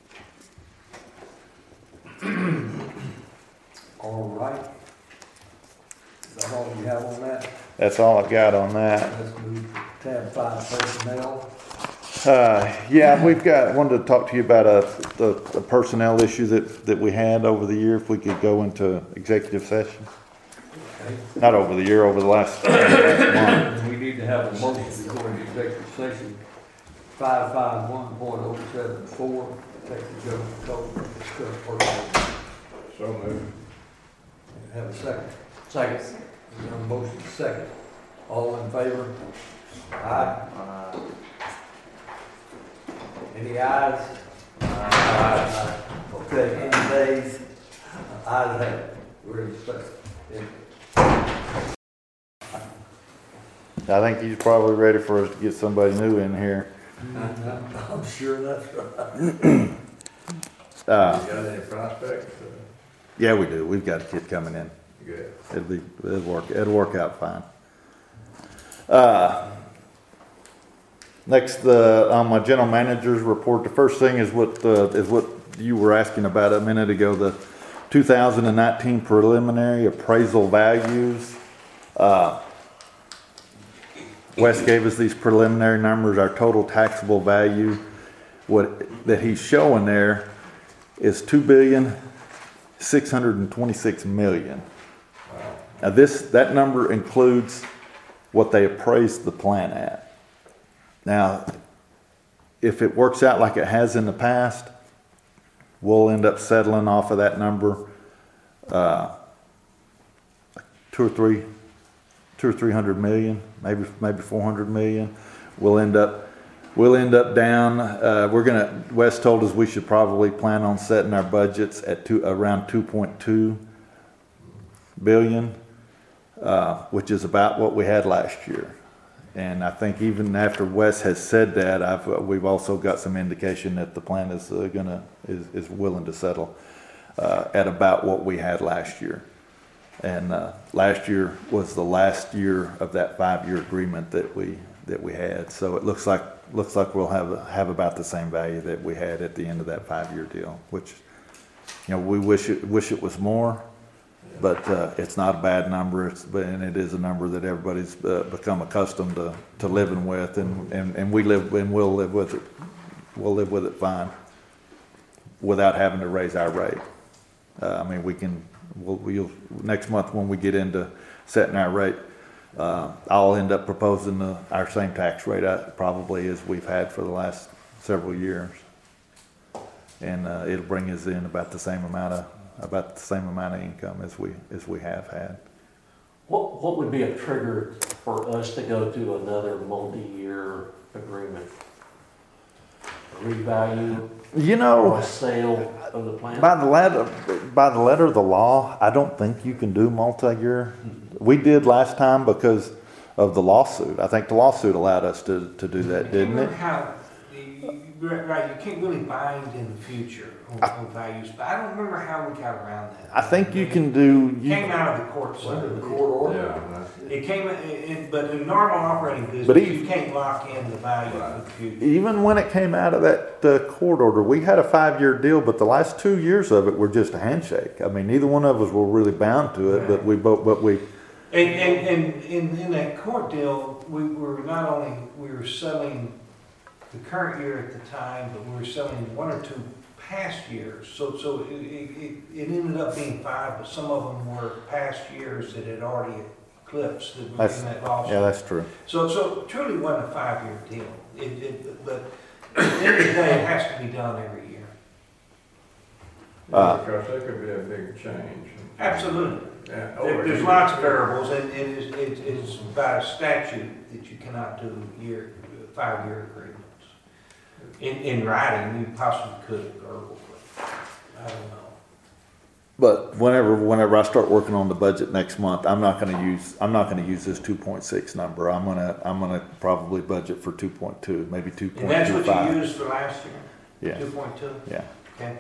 All right. Is that all you have on that? That's all I've got on that. Let's move to tab five personnel. Uh, yeah, we've got, wanted to talk to you about a, the, the personnel issue that, that we had over the year, if we could go into executive session. Okay. Not over the year, over the last, last month. We need to have a motion to go into executive session, five five one point oh seven four, Texas Government Code, to discuss personnel. So moved. Have a second. Second. We have a motion second. All in favor? Aye. Any ayes? Aye. Okay, any nays? Ayes have it. We're in session. I think he's probably ready for us to get somebody new in here. I'm sure that's right. Uh, You got any prospects? Uh, yeah, we do. We've got a kid coming in. Good. It'll be, it'll work, it'll work out fine. Uh, next, uh, on my general manager's report, the first thing is what, uh, is what you were asking about a minute ago, the two thousand nineteen preliminary appraisal values. Uh, Wes gave us these preliminary numbers. Our total taxable value, what, that he's showing there is two billion, six hundred and twenty-six million. Now this, that number includes what they appraised the plant at. Now, if it works out like it has in the past, we'll end up settling off of that number, uh, two or three, two or three hundred million, maybe, maybe four hundred million. We'll end up, we'll end up down, uh, we're gonna, Wes told us we should probably plan on setting our budgets at two, around two point two billion. uh, which is about what we had last year. And I think even after Wes has said that, I've, we've also got some indication that the plan is uh, gonna, is, is willing to settle, uh, at about what we had last year. And, uh, last year was the last year of that five-year agreement that we, that we had. So it looks like, looks like we'll have, have about the same value that we had at the end of that five-year deal, which, you know, we wish it, wish it was more. But uh, it's not a bad number, it's, but- and it is a number that everybody's uh, become accustomed to, to living with, and, and, and we live, and we'll live with it, we'll live with it fine, without having to raise our rate. Uh, I mean, we can, we'll, we'll, next month when we get into setting our rate, uh, I'll end up proposing the, our same tax rate, uh, probably as we've had for the last several years. And uh, it'll bring us in about the same amount of, about the same amount of income as we, as we have had. What, what would be a trigger for us to go to another multi-year agreement? A revalue You or know, a sale of the plant? by the letter, by the letter of the law, I don't think you can do multi-year. We did last time because of the lawsuit. I think the lawsuit allowed us to, to do that, didn't Remember it? how, you- you're right, you can't really bind in the future on, on values, but I don't remember how we got around that. I think you can do, It you, Came out of the court Under the system. court order. Yeah, that's- It came, in, but in normal operating But business, he- you can't lock in the value of the future. even when it came out of that uh, court order, we had a five-year deal, but the last two years of it were just a handshake. I mean, neither one of us were really bound to it, but we both, but we, And, and, and in, in that court deal, we were not only, we were selling the current year at the time, but we were selling one or two past years. So, so it, it, it ended up being five, but some of them were past years that had already eclipsed that were That's- in that lawsuit. yeah, that's true. So, so truly wasn't a five-year deal. It, it, but at the end of the day, it has to be done every year. Uh, Because there could be a big change. Absolutely. Yeah, There- over There's here. lots of variables, and it is, it is by a statute that you cannot do year, five-year agreements. In, in writing, you possibly could verbally, I don't know. But whenever, whenever I start working on the budget next month, I'm not gonna use, I'm not gonna use this two point six number. I'm gonna, I'm gonna probably budget for two point two, maybe two And point that's two what you five. used for last year? Yeah, Two point two, yeah. okay.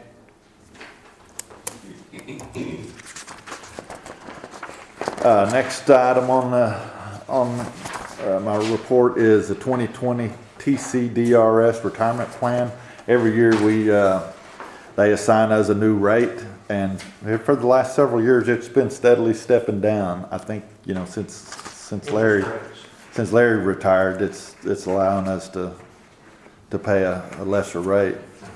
Uh, next item on the, on, uh, my report is the twenty twenty T C D R S retirement plan. Every year we, uh, they assign us a new rate, and for the last several years, it's been steadily stepping down. I think, you know, since, since Larry, since Larry retired, it's, it's allowing us to, to pay a, a lesser rate.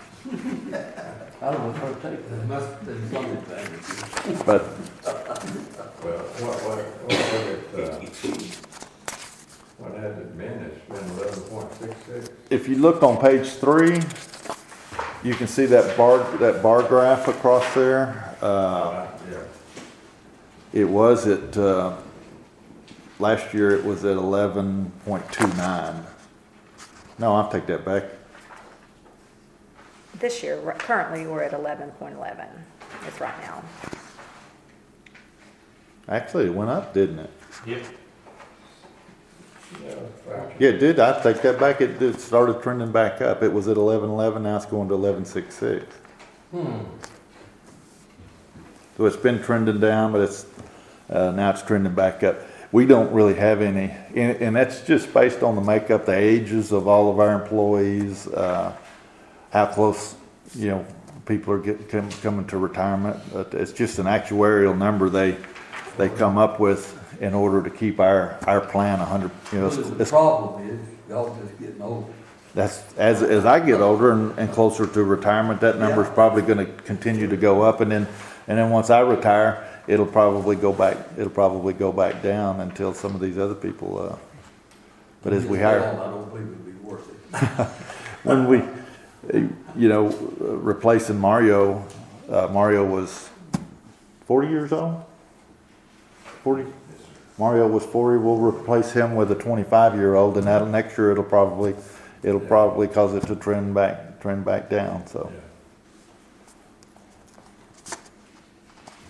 I don't know if I'll take There that. must have been some advantages. But Well, what, what, what, would it, uh, what has it been? It's been eleven point six six? if you look on page three, you can see that bar, that bar graph across there. Uh, Yeah. It was at, uh, last year it was at eleven point two nine. No, I'll take that back. This year, we're- currently, we're at eleven point eleven, it's right now. Actually, it went up, didn't it? Yep. Yeah, right. Yeah, it did. I take that back. It, it started trending back up. It was at eleven eleven, now it's going to eleven six six. Hmm. So it's been trending down, but it's, uh, now it's trending back up. We don't really have any, and, and that's just based on the makeup, the ages of all of our employees, uh, how close, you know, people are getting, com- coming to retirement. But it's just an actuarial number they, they come up with in order to keep our, our plan a hundred, you know, Well, it's, The it's, problem is, y'all just getting old. that's, as, as I get older and, and closer to retirement, that number's probably gonna continue to go up, and then, and then once I retire, it'll probably go back, it'll probably go back down until some of these other people, uh, but as we hire. I don't believe it'd be worth it. When we, uh, you know, uh, replacing Mario, uh, Mario was forty years old? Forty? Mario was forty, we'll replace him with a twenty-five-year-old, and that'll, next year it'll probably, it'll probably cause it to trend back, trend back down, so.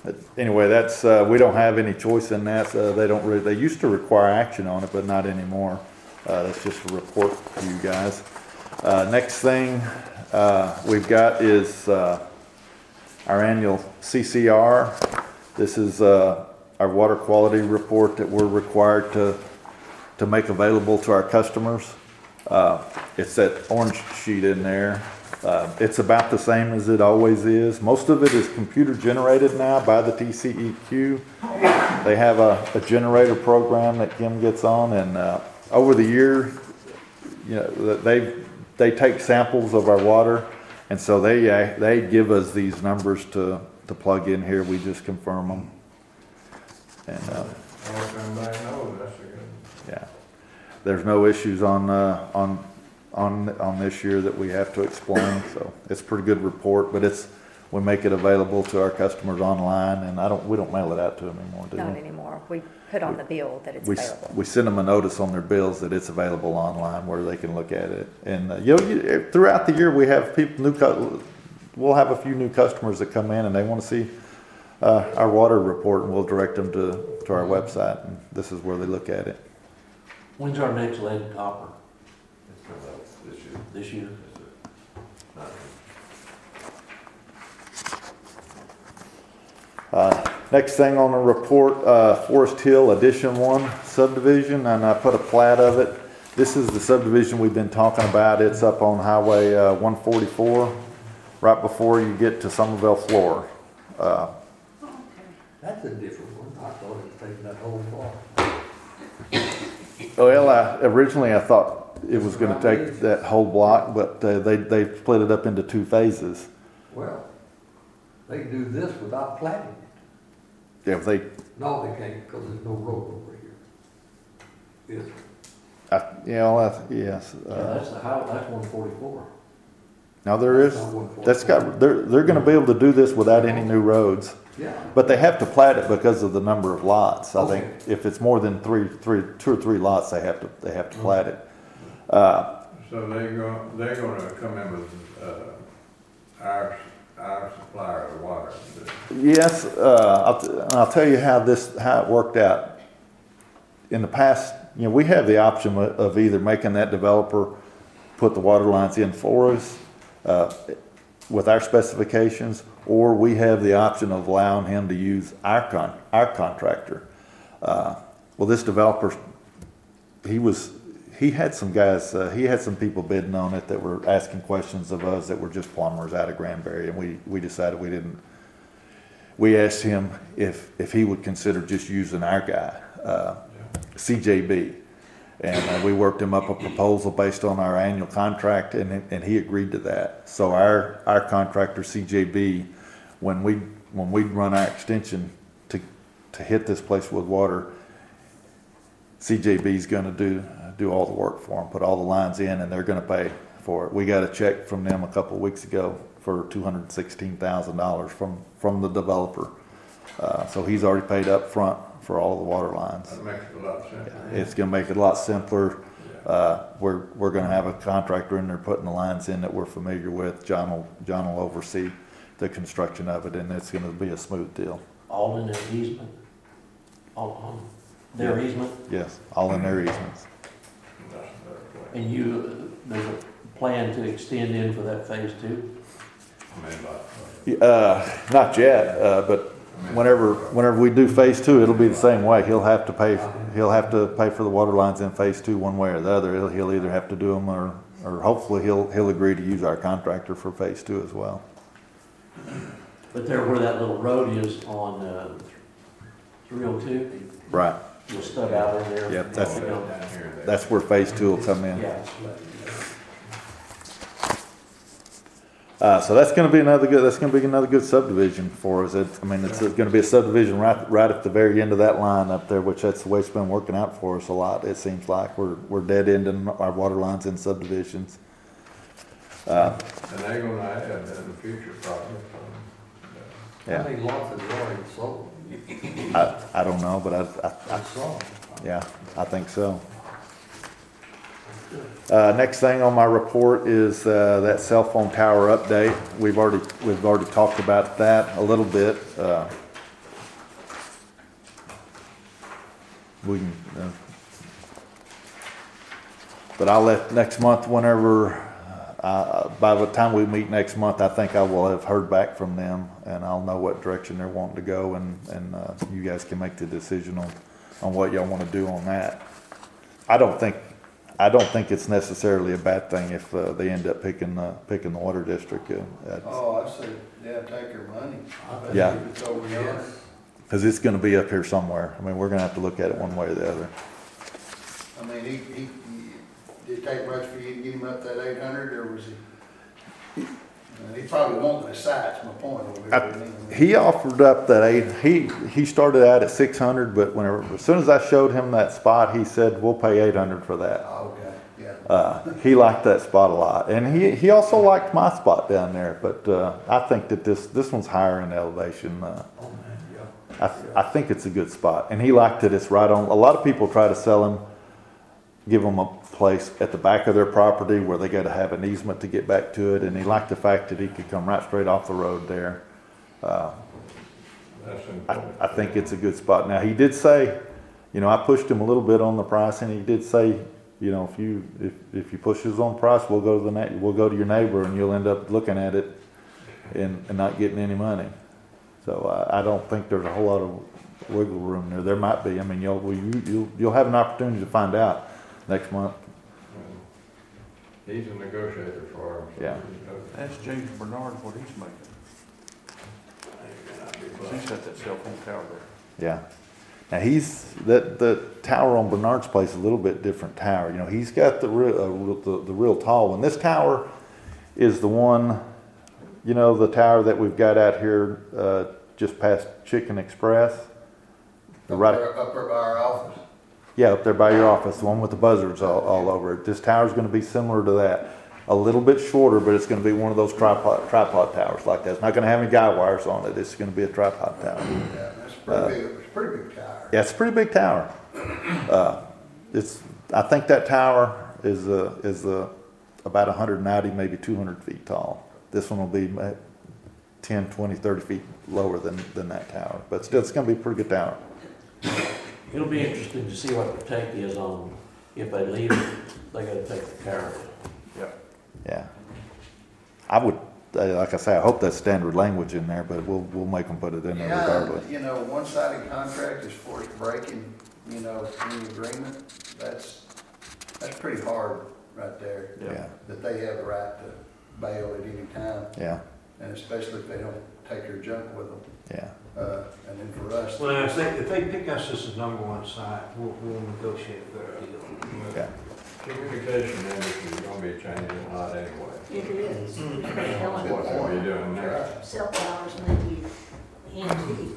anyway, that's, uh, we don't have any choice in that. Uh, they don't really, they used to require action on it, but not anymore. Uh, that's just a report to you guys. Uh, next thing, uh, we've got is, uh, our annual C C R. This is, uh, our water quality report that we're required to, to make available to our customers. Uh, it's that orange sheet in there. Uh, it's about the same as it always is. Most of it is computer generated now by the T C E Q. They have a, a generator program that Kim gets on, and uh, over the year, you know, they they take samples of our water, and so they uh, they give us these numbers to to plug in here. We just confirm them, and uh, Everybody knows that's a good. yeah, there's no issues on uh, on. on on this year that we have to explain, so it's a pretty good report, but it's, we make it available to our customers online, and I don't, we don't mail it out to them anymore, do we? Not anymore. We put on the bill that it's We, available. we send them a notice on their bills that it's available online where they can look at it. And, uh, you know, you- throughout the year, we have people, new, cu- we'll have a few new customers that come in and they want to see uh, our water report, and we'll direct them to, to our website, and this is where they look at it. When's our next lead and copper? It's coming up this year. This year? Uh, Next thing on the report, uh, Forest Hill Addition One subdivision, and I put a plat of it. This is the subdivision we've been talking about. It's up on Highway uh, one forty-four, right before you get to Somerville, Florida. Uh, That's a different one. I thought it was taking that whole block. Well, I, originally I thought it was gonna take that whole block, but uh, they, they split it up into two phases. Well, they can do this without planting it. Yeah, they, No, they can't, because there's no road over here. Is there? I, you know, I, yes. Yeah, Uh, that's the how, that's one forty-four. now there is, that's got, they're, they're gonna be able to do this without any new roads. Yeah. But they have to plat it because of the number of lots. I think Okay. if it's more than three, three, two or three lots, they have to, they have to plat it. Uh, So they go, they're gonna come in with, uh, our, our supplier of water. yes, uh, I'll, t- and I'll tell you how this, how it worked out. In the past, you know, we have the option of of either making that developer put the water lines in for us, uh, with our specifications, or we have the option of allowing him to use our con, our contractor. Uh, well, this developer, he was, he had some guys, uh, he had some people bidding on it that were asking questions of us that were just plumbers out of Granbury, and we, we decided we didn't, we asked him if, if he would consider just using our guy, uh, C J B. And uh, we worked him up a proposal based on our annual contract, and, and he agreed to that. So our, our contractor, C J B, when we, when we run our extension to, to hit this place with water, C J B's gonna do, do all the work for them, put all the lines in, and they're gonna pay for it. We got a check from them a couple of weeks ago for two hundred sixteen thousand dollars from, from the developer. Uh, so he's already paid up front for all the water lines. That makes it a lot simpler. It's gonna make it a lot simpler. Uh, we're, we're gonna have a contractor in there putting the lines in that we're familiar with. John will, John will oversee the construction of it, and it's gonna be a smooth deal. All in their easement? All on their Yeah. easement? Yes, all in their easements. That's a better way. And you, there's a plan to extend in for that phase two? I mean, like, Uh, not yet, uh, but whenever, whenever we do phase two, it'll be the same way. He'll have to pay, he'll have to pay for the water lines in phase two one way or the other. He'll, he'll either have to do them, or, or hopefully he'll, he'll agree to use our contractor for phase two as well. But there where that little road is on, uh, three oh two, Right, you'll stud out in there. Yep, that's- You know, down here, that- that's where phase two will come in. Yeah. Uh, so that's gonna be another good, that's gonna be another good subdivision for us. It, I mean, it's gonna be a subdivision right, right at the very end of that line up there, which that's the way it's been working out for us a lot. It seems like we're, we're dead ending our water lines in subdivisions. Uh, And they're gonna add that in the future probably. How yeah, many lots have you already sold? I, I don't know, but I, I, I saw. yeah, I think so. Uh, next thing on my report is, uh, that cell phone tower update. We've already, we've already talked about that a little bit. Uh, we can, uh, but I'll let next month, whenever, uh, by the time we meet next month, I think I will have heard back from them, and I'll know what direction they're wanting to go, and, and, uh, you guys can make the decision on, on what y'all wanna do on that. I don't think, I don't think it's necessarily a bad thing if, uh, they end up picking, uh, picking the water district, uh, that's- Oh, I said, yeah, take their money. Yeah. If it's over there. cause it's gonna be up here somewhere. I mean, we're gonna have to look at it one way or the other. I mean, he, he, did it take much for you to get him up that eight hundred, or was he? Uh, He probably wanted the sites, my point over I- there. He offered up that eight, he, he started out at six hundred, but whenever, as soon as I showed him that spot, he said, we'll pay eight hundred for that. Oh, okay, yeah. Uh, he liked that spot a lot, and he, he also liked my spot down there, but, uh, I think that this, this one's higher in elevation, uh, Oh, man, yeah. I, I think it's a good spot, and he liked it, it's right on, a lot of people try to sell him, give them a place at the back of their property where they gotta have an easement to get back to it, and he liked the fact that he could come right straight off the road there. Uh, That's I, important. I think it's a good spot. Now, he did say, you know, I pushed him a little bit on the price, and he did say, you know, if you, if, if you push us on price, we'll go to the na- we'll go to your neighbor, and you'll end up looking at it and, and not getting any money. So, uh, I don't think there's a whole lot of wiggle room there. There might be. I mean, you'll, well, you, you'll, you'll have an opportunity to find out next month. He's a negotiator for him. so Yeah. he knows. Ask James Bernard what he's making. 'Cause he's got that cell phone tower there. Yeah. Now he's that the tower on Bernard's place is a little bit different tower. You know, he's got the real uh, real- the, the real tall one. This tower is the one, you know, the tower that we've got out here uh, just past Chicken Express. The Up right, there, up there by our office. yeah, up there by your office, the one with the buzzards all, all over it. This tower's going to be similar to that. A little bit shorter, but it's going to be one of those tripod tripod towers like that. It's not going to have any guy wires on it. It's going to be a tripod tower. Yeah, that's a pretty big, it's a pretty big tower. Yeah, it's a pretty big tower. Uh, it's, I think that tower is, uh, is, uh, about one hundred ninety, maybe two hundred feet tall. This one will be ma- ten, twenty, thirty feet lower than, than that tower, but still, it's gonna be a pretty good tower. It'll be interesting to see what their take is on, if they leave it, they gotta take the tower down. Yeah. I would, uh, like I say, I hope that's standard language in there, but we'll, we'll make them put it in there Yeah, regardless. you know, one-sided contract is forced breaking, you know, any agreement, that's, that's pretty hard right there. Yeah, That they have the right to bail at any time, yeah, and especially if they don't take their junk with them. yeah. Uh, and then for us. Well, if they, if they pick us as the number one site, we'll, we'll negotiate a better deal. Yeah. Communication industry is gonna be changing a lot anyway. It is. That's what they'll be doing next. Cell towers and then you antique.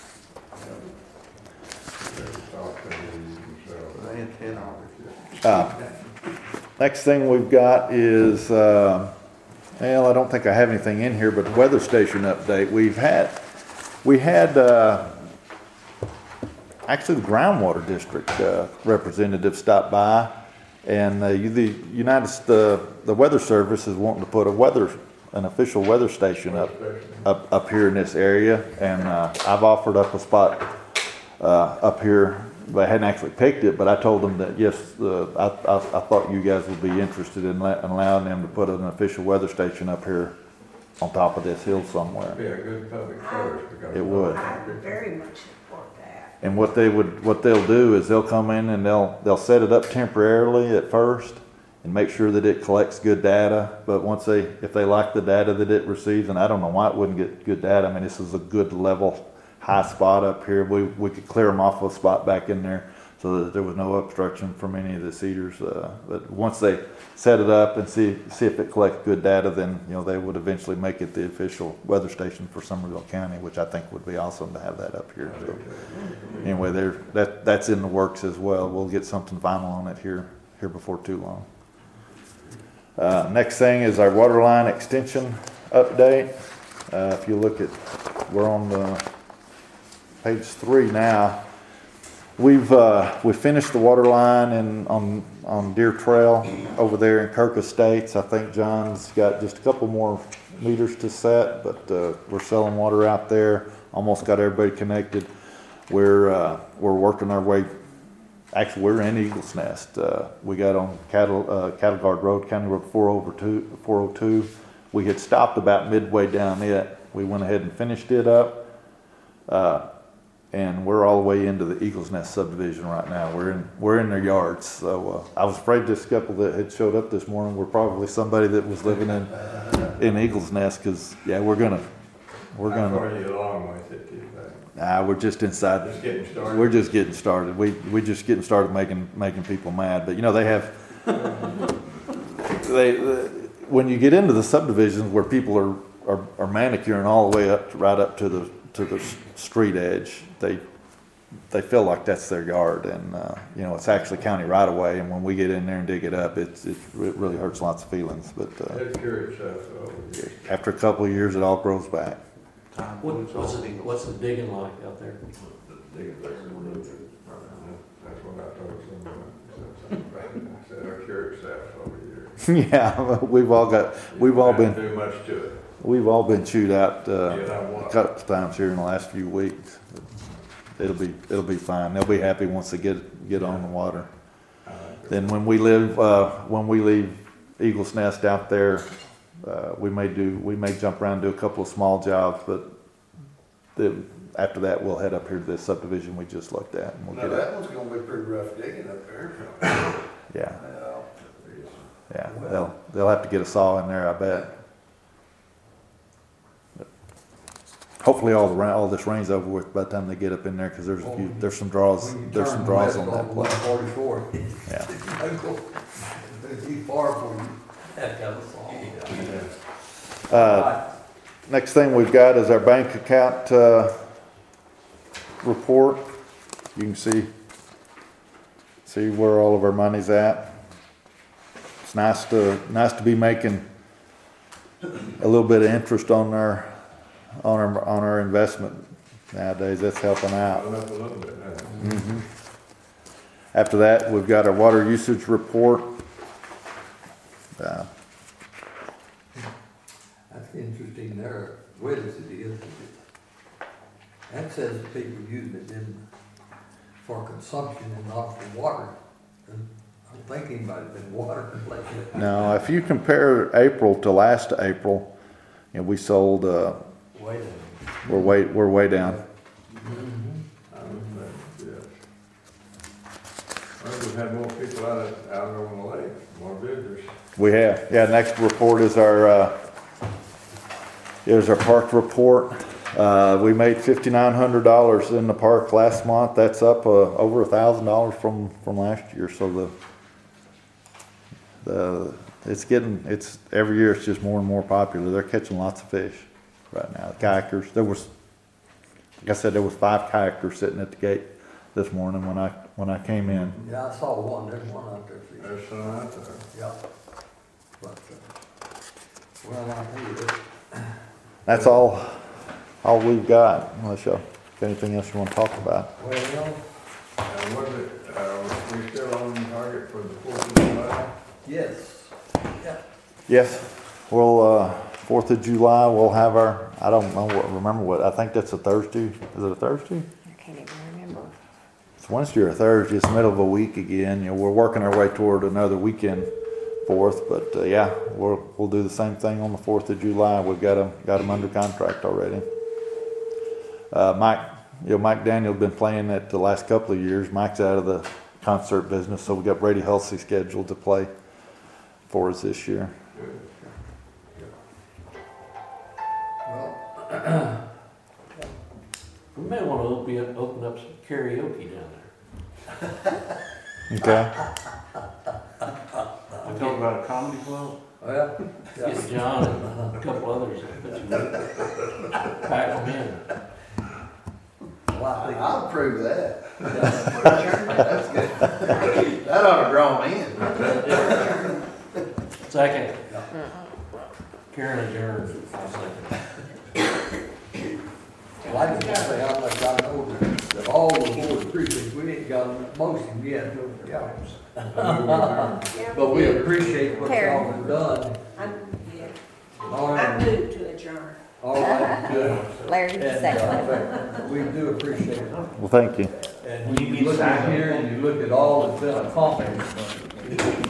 They're talking to themselves. The antenna. Uh, Next thing we've got is, uh, well, I don't think I have anything in here, but weather station update. We've had, we had, uh, actually the groundwater district, uh, representative stopped by, and, uh, you- the United, the, the weather service is wanting to put a weather, an official weather station up, up, up here in this area, and, uh, I've offered up a spot, uh, up here. They hadn't actually picked it, but I told them that, yes, uh, I, I, I thought you guys would be interested in la- in allowing them to put an official weather station up here on top of this hill somewhere. Be a good public service because. It would. I very much support that. And what they would, what they'll do is they'll come in and they'll, they'll set it up temporarily at first and make sure that it collects good data. But once they, if they like the data that it receives, and I don't know why it wouldn't get good data. I mean, this is a good level, high spot up here. We, we could clear them off a spot back in there so that there was no obstruction from any of the cedars. Uh, but once they set it up and see, see if it collects good data, then, you know, they would eventually make it the official weather station for Somerville County, which I think would be awesome to have that up here. So anyway, there, that, that's in the works as well. We'll get something final on it here, here before too long. Uh, next thing is our water line extension update. Uh, if you look at, we're on the page three now. We've, uh, we finished the water line in, on, on Deer Trail over there in Kirk Estates. I think John's got just a couple more meters to set, but, uh, we're selling water out there. Almost got everybody connected. We're, uh, we're working our way actually, we're in Eagles Nest. Uh, we got on Cattle, uh, Cattle Guard Road, County Road four oh two, four oh two. We had stopped about midway down it. We went ahead and finished it up. Uh, and we're all the way into the Eagles Nest subdivision right now. We're in, we're in their yards. So, uh, I was afraid this couple that had showed up this morning were probably somebody that was living in, in Eagles Nest, cause yeah, we're gonna, we're How gonna. far are you along with it, do you think? Nah, we're just inside. Just getting started? We're just getting started. We, we're just getting started making, making people mad. But you know, they have, they, uh, when you get into the subdivisions where people are, are, are manicuring all the way up, to, right up to the, to the s- street edge, they, they feel like that's their yard. And, uh, you know, it's actually county right of way. And when we get in there and dig it up, it's, it really hurts lots of feelings. But, uh, Take care of yourself, so. after a couple of years, it all grows back. What, what's the, what's the digging like out there? That's what I told somebody. I said, I'll cure yourself over here. Yeah, we've all got, we've all been. Too much to it. We've all been chewed out uh, Yeah, I a was. couple times here in the last few weeks. It'll be it'll be fine. They'll be happy once they get get on the water. Then when we live uh, when we leave Eagles Nest out there, uh, we may do we may jump around and do a couple of small jobs, but the, after that we'll head up here to this subdivision we just looked at, and we'll Now, get that it. one's gonna be pretty rough digging up there. Yeah, Well, yeah. They'll they'll have to get a saw in there, I bet. Hopefully all the rain, all this rain's over with by the time they get up in there, because there's a few, there's some draws, When you there's turn some draws on west that off place. one forty-four, Yeah. it's too far for you. Heck of a song. Uh, next thing we've got is our bank account, uh, report. You can see, see where all of our money's at. It's nice to, nice to be making a little bit of interest on our, on our, on our investment nowadays. That's helping out. Went up a little bit, hasn't it? Mhm. After that, we've got our water usage report. Uh, That's interesting there, where does it is, it- that says people using it in, for consumption and not for water. And I'm thinking about it in water lately. Now, if you compare April to last April, you know, we sold, uh, Wait a minute. we're way, we're way down. I don't think, yes. Well, we've had more people out, out on the lake, more visitors. We have, yeah, next report is our, uh, is our park report. Uh, we made fifty-nine hundred dollars in the park last month. That's up, uh, over a thousand dollars from, from last year. So the, the, it's getting, it's, every year it's just more and more popular. They're catching lots of fish right now. Kayakers, there was, like I said, there was five kayakers sitting at the gate this morning when I, when I came in. Yeah, I saw one, there's one out there. fishing. There's some out there. Yeah. But, uh, well, I tell you this, That's all, all we've got, unless y'all, got anything else you wanna talk about? well, And was it, uh, we still on target for the Fourth of July? yes, yeah. Yes, well, uh, Fourth of July, we'll have our, I don't know what, remember what, I think that's a Thursday, is it a Thursday? I can't even remember. It's Wednesday or a Thursday, it's the middle of a week again, you know, we're working our way toward another weekend Fourth, but, uh, yeah, we'll, we'll do the same thing on the Fourth of July, we've got them, got them under contract already. Uh, Mike, you know, Mike Daniel's been playing it the last couple of years, Mike's out of the concert business, so we got Brady Hulsey scheduled to play for us this year. Well, We may wanna open, up- open up some karaoke down there. Okay? We talk about a comedy club? well, yeah. Get John and a couple others, but you pack them in. Well, I think- I'll approve that. That's good. That ought to draw me in. Second. Karen adjourned, I'll second. Well, I just want to say how much I know that, that all the board precincts, we ain't got a motion yet, yeah. But we appreciate what y'all have done. I'm, yeah, All I right, moved to adjourn. all right, good. Larry, And, second. uh, we do appreciate it. Well, thank you. And And when you you mean look at size. here and you look at all that's been accomplished,